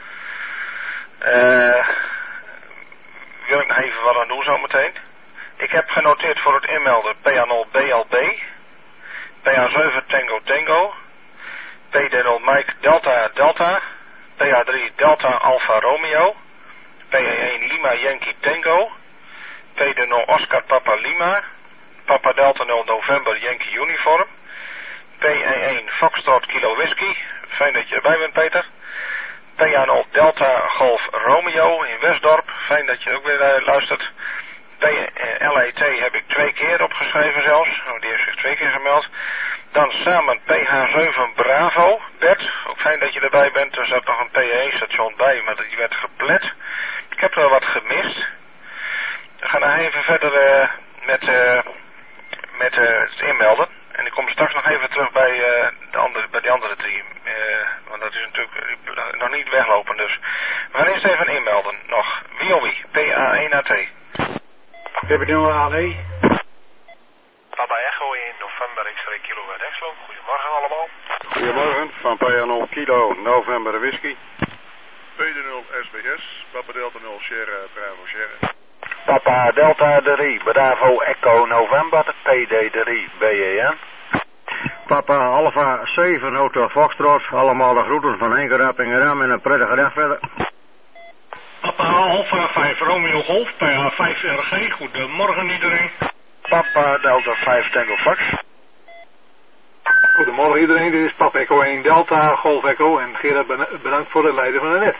Uh, wil ik nog even wat aan doen zometeen. Ik heb genoteerd voor het inmelden P A nul B L B, P A zeven Tango Tango, P D nul Mike Delta Delta, P A drie Delta Alfa Romeo, P A één Lima Yankee Tango, P D nul Oscar Papa Lima, Papa Delta nul November Yankee Uniform, P A één Foxtrot Kilo Whisky, fijn dat je erbij bent Peter, P A nul Delta Golf Romeo in Westdorp, fijn dat je ook weer uh, luistert, P L E T heb ik twee keer opgeschreven zelfs, die heeft zich twee keer gemeld, dan samen P H zeven Bravo, Bert, ook fijn dat je erbij bent, er zat nog een P A station bij, maar die werd geplet, ik heb er wat gemist. We gaan nou even verder uh, met, uh, met uh, het inmelden. En ik kom straks nog even terug bij, uh, de andere, bij die andere drie. Uh, want dat is natuurlijk uh, nog niet weglopen. Dus we gaan eerst even inmelden. Nog. Wie of wie? P A één A T. P B nul A L E. Papa Echo in November X-ray Kilo uit Exlo. Goedemorgen allemaal. Goedemorgen, van P A nul Kilo November Whisky. P D nul S B S, Papa Delta nul Sierra Bravo Sierra. Papa Delta drie Bravo Echo November, P D drie B E N. Papa Alpha zeven Hotel Foxtrot, allemaal de groeten van Henk Rappingeram en een prettige dag verder. Papa Alpha vijf Romeo Golf, P A vijf R G, goedemorgen iedereen. Papa Delta vijf Tango Fox. Goedemorgen iedereen, dit is Papa Echo één Delta Golf Echo en Gerard bedankt voor het leiden van het net.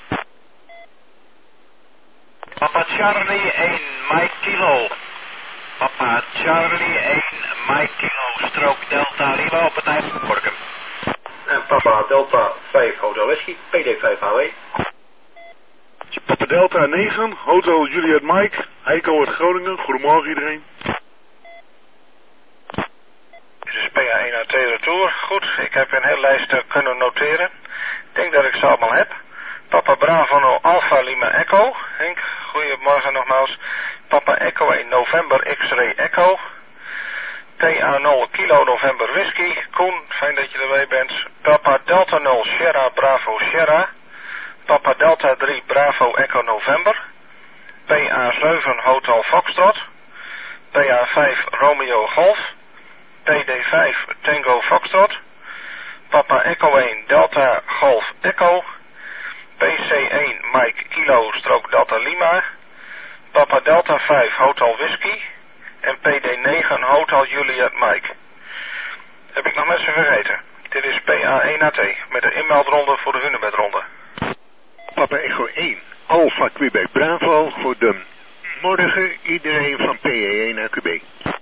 Papa Charlie één Mike Kilo. Papa Charlie één Mike Kilo strook Delta Lima op het Eindhoven. En Papa Delta vijf Hotel Whisky, P D vijf H W. Papa Delta negen, Hotel Juliet Mike, Eiko uit Groningen. Goedemorgen iedereen. Dit is P A één A T retour. Goed, ik heb een hele lijst kunnen noteren. Ik denk dat ik ze allemaal heb. Papa Bravo nul Alpha Lima Echo. Henk, goedemorgen nogmaals. Papa Echo één November X-ray Echo. P A nul Kilo November Whisky. Koen, fijn dat je erbij bent. Papa Delta nul Sierra Bravo Sierra. Papa Delta drie Bravo Echo November. P A zeven Hotel Foxtrot. P A vijf Romeo Golf. P D vijf Tango Foxtrot. Papa Echo één Delta Golf Echo. P C één Mike Kilo. Kilo strook Delta Lima, Papa Delta vijf Hotel Whisky en P D negen Hotel Juliet Mike. Heb ik nog mensen vergeten? Dit is P A één A T met de inmeldronde voor de Hunebedronde. Papa Echo één, Alpha Quebec Bravo voor de morgen iedereen van P A één A Q B.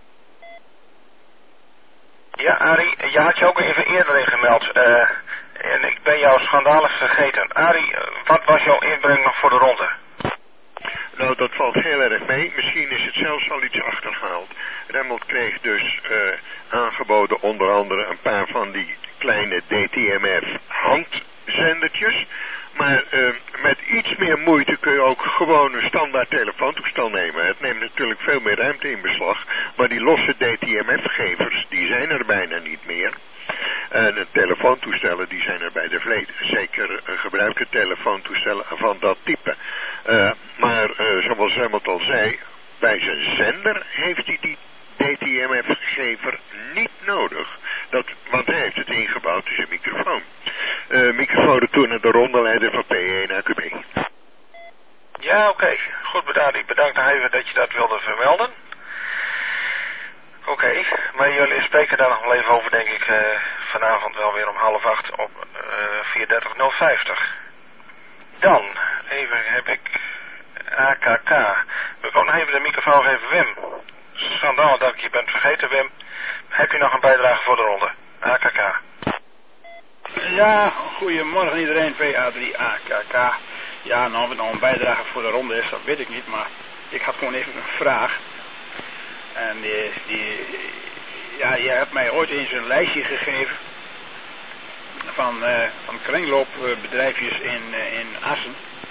Ja, Arie, je had je ook even eerder in gemeld. Uh, en ik ben jou schandalig vergeten. Arie, wat was jouw inbreng nog voor de ronde? Nou, dat valt heel erg mee. Misschien is het zelfs al iets achtergehaald. Remmelt kreeg dus uh, aangeboden onder andere een paar van die kleine D T M F handzendertjes. Maar uh, met iets meer moeite kun je ook gewoon een standaard telefoontoestel nemen. Het neemt natuurlijk veel meer ruimte in beslag. Maar die losse D T M F-gevers, die zijn er bijna niet meer. En de telefoontoestellen, die zijn er bij de vleet. Zeker uh, gebruikte telefoontoestellen van dat type. Uh, maar uh, zoals Remmelt al zei, bij zijn zender heeft hij die D T M F-gever niet nodig. Dat, want hij heeft het ingebouwd in zijn microfoon. Uh, microfoon retour naar de rondeleider van P één A Q B. Ja, oké. Okay. Goed bedankt. Bedankt nog even dat je dat wilde vermelden. Oké, okay. Maar jullie spreken daar nog wel even over, denk ik, uh, vanavond wel weer om half acht op uh, vier dertig nul vijftig. Dan, even heb ik A K K. We kunnen nog even de microfoon geven, Wim. Schandaal dat ik je bent vergeten, Wim. Heb je nog een bijdrage voor de ronde? A K K. Ja, goedemorgen iedereen, P A drie A K K. Ja, nou of het nou een bijdrage voor de ronde is, dat weet ik niet, maar ik had gewoon even een vraag. En die, die ja, je hebt mij ooit eens een lijstje gegeven van, uh, van kringloopbedrijfjes in, uh, in Assen.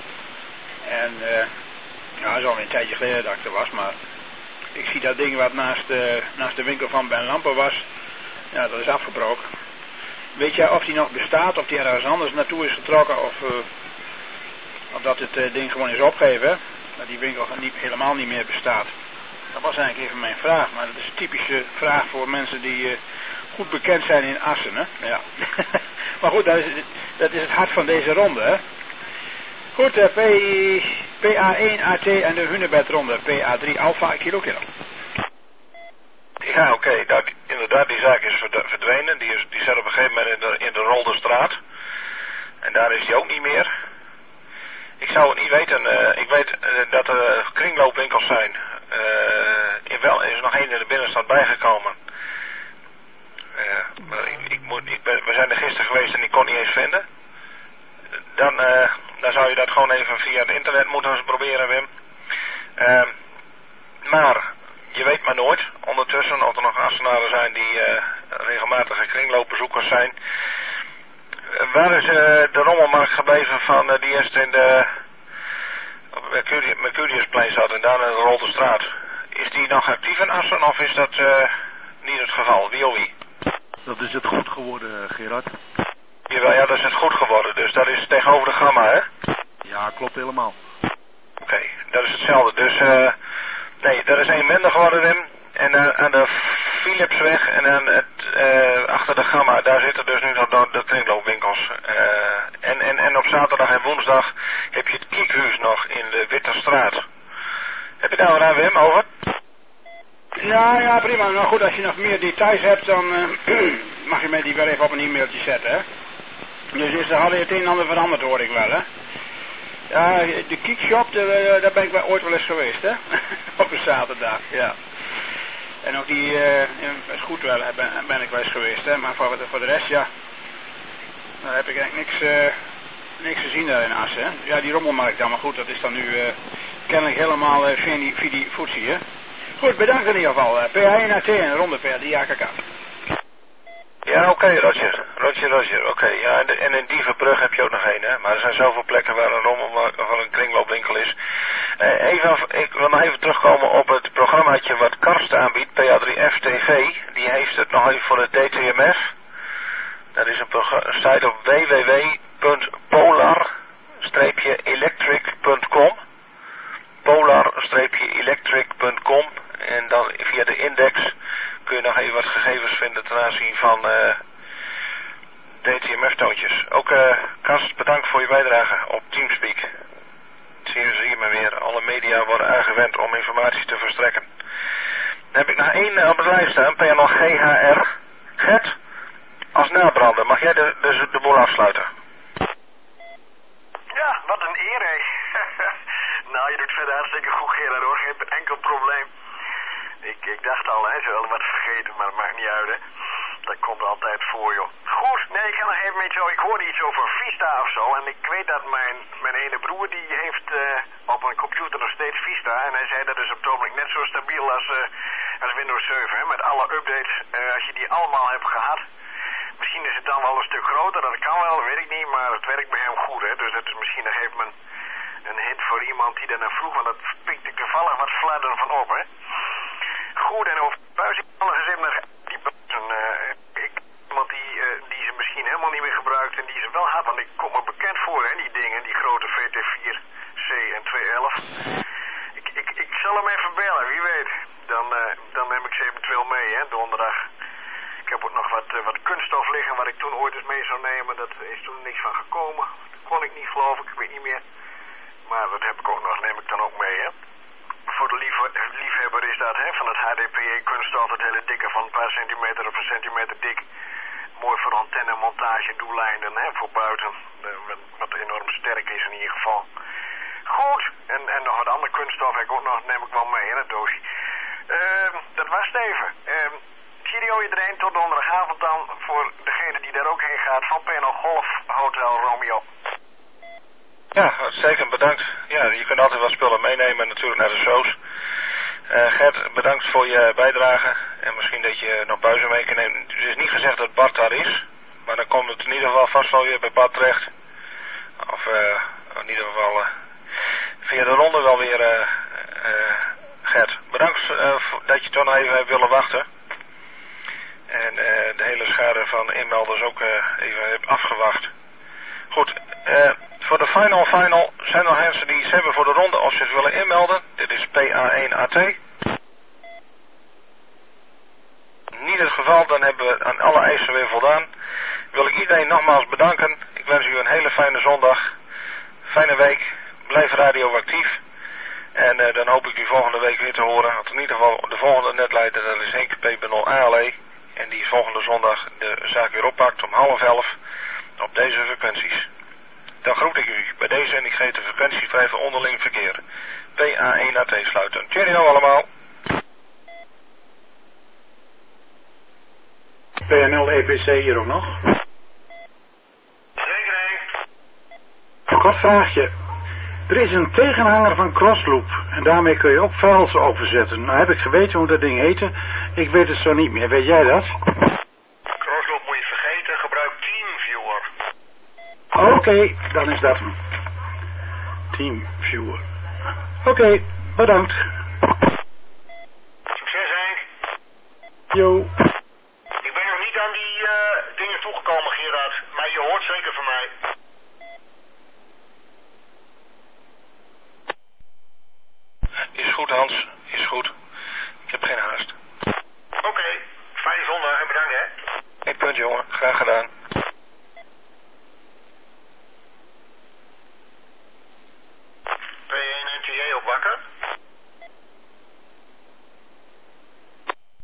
En uh, ja, dat is al een tijdje geleden dat ik er was, maar ik zie dat ding wat naast, uh, naast de winkel van Ben Lampen was, ja, dat is afgebroken. Weet jij of die nog bestaat, of die ergens anders naartoe is getrokken, of, uh, of dat het uh, ding gewoon is opgegeven, hè? Dat die winkel niet, helemaal niet meer bestaat. Dat was eigenlijk even mijn vraag, maar dat is een typische vraag voor mensen die uh, goed bekend zijn in Assen, hè? Ja. Maar goed, dat is, dat is het hart van deze ronde, hè? Goed, uh, P, P A één A T en de Hunebedronde, P A drie Alpha Kilo Kilo. Ja, oké, okay. Inderdaad, die zaak is verdwenen. Die, is, die zat op een gegeven moment in de, in de Rolderstraat. En daar is die ook niet meer. Ik zou het niet weten. Uh, ik weet uh, dat er kringloopwinkels zijn. Uh, in wel, er is nog één in de binnenstad bijgekomen. Uh, maar ik, ik moet, ik ben, we zijn er gisteren geweest en ik kon niet eens vinden. Dan, uh, dan zou je dat gewoon even via het internet moeten proberen, Wim. Uh, maar... Je weet maar nooit, ondertussen, of er nog Assenaren zijn die uh, regelmatige kringloopbezoekers zijn. Uh, waar is uh, de rommelmarkt gebleven van uh, die eerst in de op Mercurius, Mercuriusplein zat en daar in de Rolderstraat? Is die nog actief in Assen of is dat uh, niet het geval? Wie of wie? Dat is het goed geworden, Gerard. Jawel, ja, dat is het goed geworden, dus dat is tegenover de Gamma, hè? Ja, klopt helemaal. Oké, okay, dat is hetzelfde, dus... Uh, Nee, er is één minder geworden, Wim. En uh, aan de Philipsweg en aan het, uh, achter de Gamma, daar zitten dus nu nog de, de kringloopwinkels. Uh, en, en, en op zaterdag en woensdag heb je het Kiekhuis nog in de Witte Straat. Heb je daar wat aan, Wim, over? Ja, ja, prima. Nou goed, als je nog meer details hebt, dan uh, mag je mij die weer even op een e-mailtje zetten, hè. Dus is er al het een en ander veranderd, hoor ik wel, hè. Ja, de Kiekshop, daar ben ik wel ooit wel eens geweest, hè? Op een zaterdag, ja. En ook die, uh, is goed wel, ben, ben ik wel eens geweest, hè? Maar voor, voor de rest, ja, daar heb ik eigenlijk niks, uh, niks gezien daar in Assen, hè? Ja, die rommelmarkt dan, maar goed, dat is dan nu uh, kennelijk helemaal uh, fidi-foetsie, hè? Goed, bedankt in ieder geval. Uh, P A één A T en ronde P A drie A K K. Ja, oké, okay, Roger. Roger, Roger. Oké, okay. Ja, en, de, en in Dievenbrug heb je ook nog één, hè. Maar er zijn zoveel plekken waar een rommel of een kringloopwinkel is. Uh, even, ik wil nog even terugkomen op het programmaatje wat Karst aanbiedt, P A drie F T V. Die heeft het nog even voor het D T M F. Dat is een, een site op w w w punt polar electric punt com. polar electric punt com. En dan via de index kun je nog even wat gegevens vinden ten aanzien van uh, D T M F-toontjes. Ook uh, Karst, bedankt voor je bijdrage op Teamspeak. zie, zie je me weer. Alle media worden aangewend om informatie te verstrekken. Dan heb ik nog één uh, op de lijst staan, P N L G H R. Gert, als nabrander, mag jij de, de, de boel afsluiten? Ja, wat een eer, hè. Nou, je doet verder hartstikke goed, Gerard, hoor. Geen enkel probleem. Ik, ik dacht al, hè, ze willen wat vergeten, maar dat maakt niet uit, hè. Dat komt altijd voor, joh. Goed, nee, ik ga nog even met jou. Ik hoorde iets over Vista of zo. En ik weet dat mijn, mijn ene broer, die heeft uh, op een computer nog steeds Vista. En hij zei dat is op het ogenblik net zo stabiel als, uh, als Windows zeven, hè. Met alle updates, uh, als je die allemaal hebt gehad. Misschien is het dan wel een stuk groter, dat kan wel, weet ik niet. Maar het werkt bij hem goed, hè. Dus dat is misschien nog even een, een hint voor iemand die daarna vroeg. Want dat pikte ik toevallig wat fladder van op, hè. Goed, en over buis, ik kan nog eens even naar die buizen. Uh, ik, iemand die, uh, die ze misschien helemaal niet meer gebruikt en die ze wel had. Want ik kom me bekend voor, hè, die dingen, die grote V T vier C en tweehonderdelf. Ik, ik, ik zal hem even bellen, wie weet. Dan, uh, dan neem ik ze eventueel mee, hè, donderdag. Ik heb ook nog wat, uh, wat kunststof liggen wat ik toen ooit eens mee zou nemen. Dat is toen niks van gekomen. Dat kon ik niet, geloof ik, ik weet niet meer. Maar dat heb ik ook nog, neem ik dan ook mee, hè. Voor de lief, liefhebber is dat, hè, van het H D P E kunststof, het hele dikke van een paar centimeter of een centimeter dik. Mooi voor antenne, montage, doeleinden, hè, voor buiten. De, wat enorm sterk is in ieder geval. Goed, en, en nog wat andere kunststof heb ik ook nog, neem ik wel mee in het doosje. Uh, dat was het even. Uh, Cheerio iedereen, tot donderdagavond dan, voor degene die daar ook heen gaat, van P N L Golf Hotel Romeo. Ja, uitstekend, bedankt. Ja, je kunt altijd wat spullen meenemen natuurlijk naar de shows. Uh, Gert, bedankt voor je bijdrage. En misschien dat je nog buizen mee kan nemen. Het is niet gezegd dat Bart daar is. Maar dan komt het in ieder geval vast wel weer bij Bart terecht. Of uh, in ieder geval uh, via de ronde wel weer, uh, uh, Gert. Bedankt uh, dat je toch nog even hebt willen wachten. En uh, de hele schade van inmelders ook uh, even hebt afgewacht. Goed, uh, voor de final final zijn er mensen die iets hebben voor de ronde of ze het willen inmelden. Dit is P A één A T. Niet het geval, dan hebben we aan alle eisen weer voldaan. Wil ik iedereen nogmaals bedanken. Ik wens u een hele fijne zondag. Fijne week. Blijf radioactief. En uh, dan hoop ik u volgende week weer te horen. Want in ieder geval de volgende netleider, dat is Henk P B nul A L E. En die volgende zondag de zaak weer oppakt om half elf op deze frequenties. Dan groet ik u bij deze en ik geef de frequentievrij voor onderling verkeer. P A één A T sluiten. Cheerio allemaal. P N L E B C hier ook nog. Zeker. Een kort vraagje. Er is een tegenhanger van Crossloop en daarmee kun je ook files overzetten. Nou heb ik geweten hoe dat ding heette. Ik weet het zo niet meer. Weet jij dat? Crossloop moet je vergeten. Gebruik TeamViewer. Oké, okay, dan is dat hem. TeamViewer. Oké, okay, bedankt. Succes, Henk. Jo. Ik ben nog niet aan die uh, dingen toegekomen, Gerard. Maar je hoort zeker van mij. Is goed, Hans. Is goed. Ik heb geen haast. Oké, okay. Fijne zondag en bedankt, hè. Eén punt, jongen. Graag gedaan. P één N T J op wakker.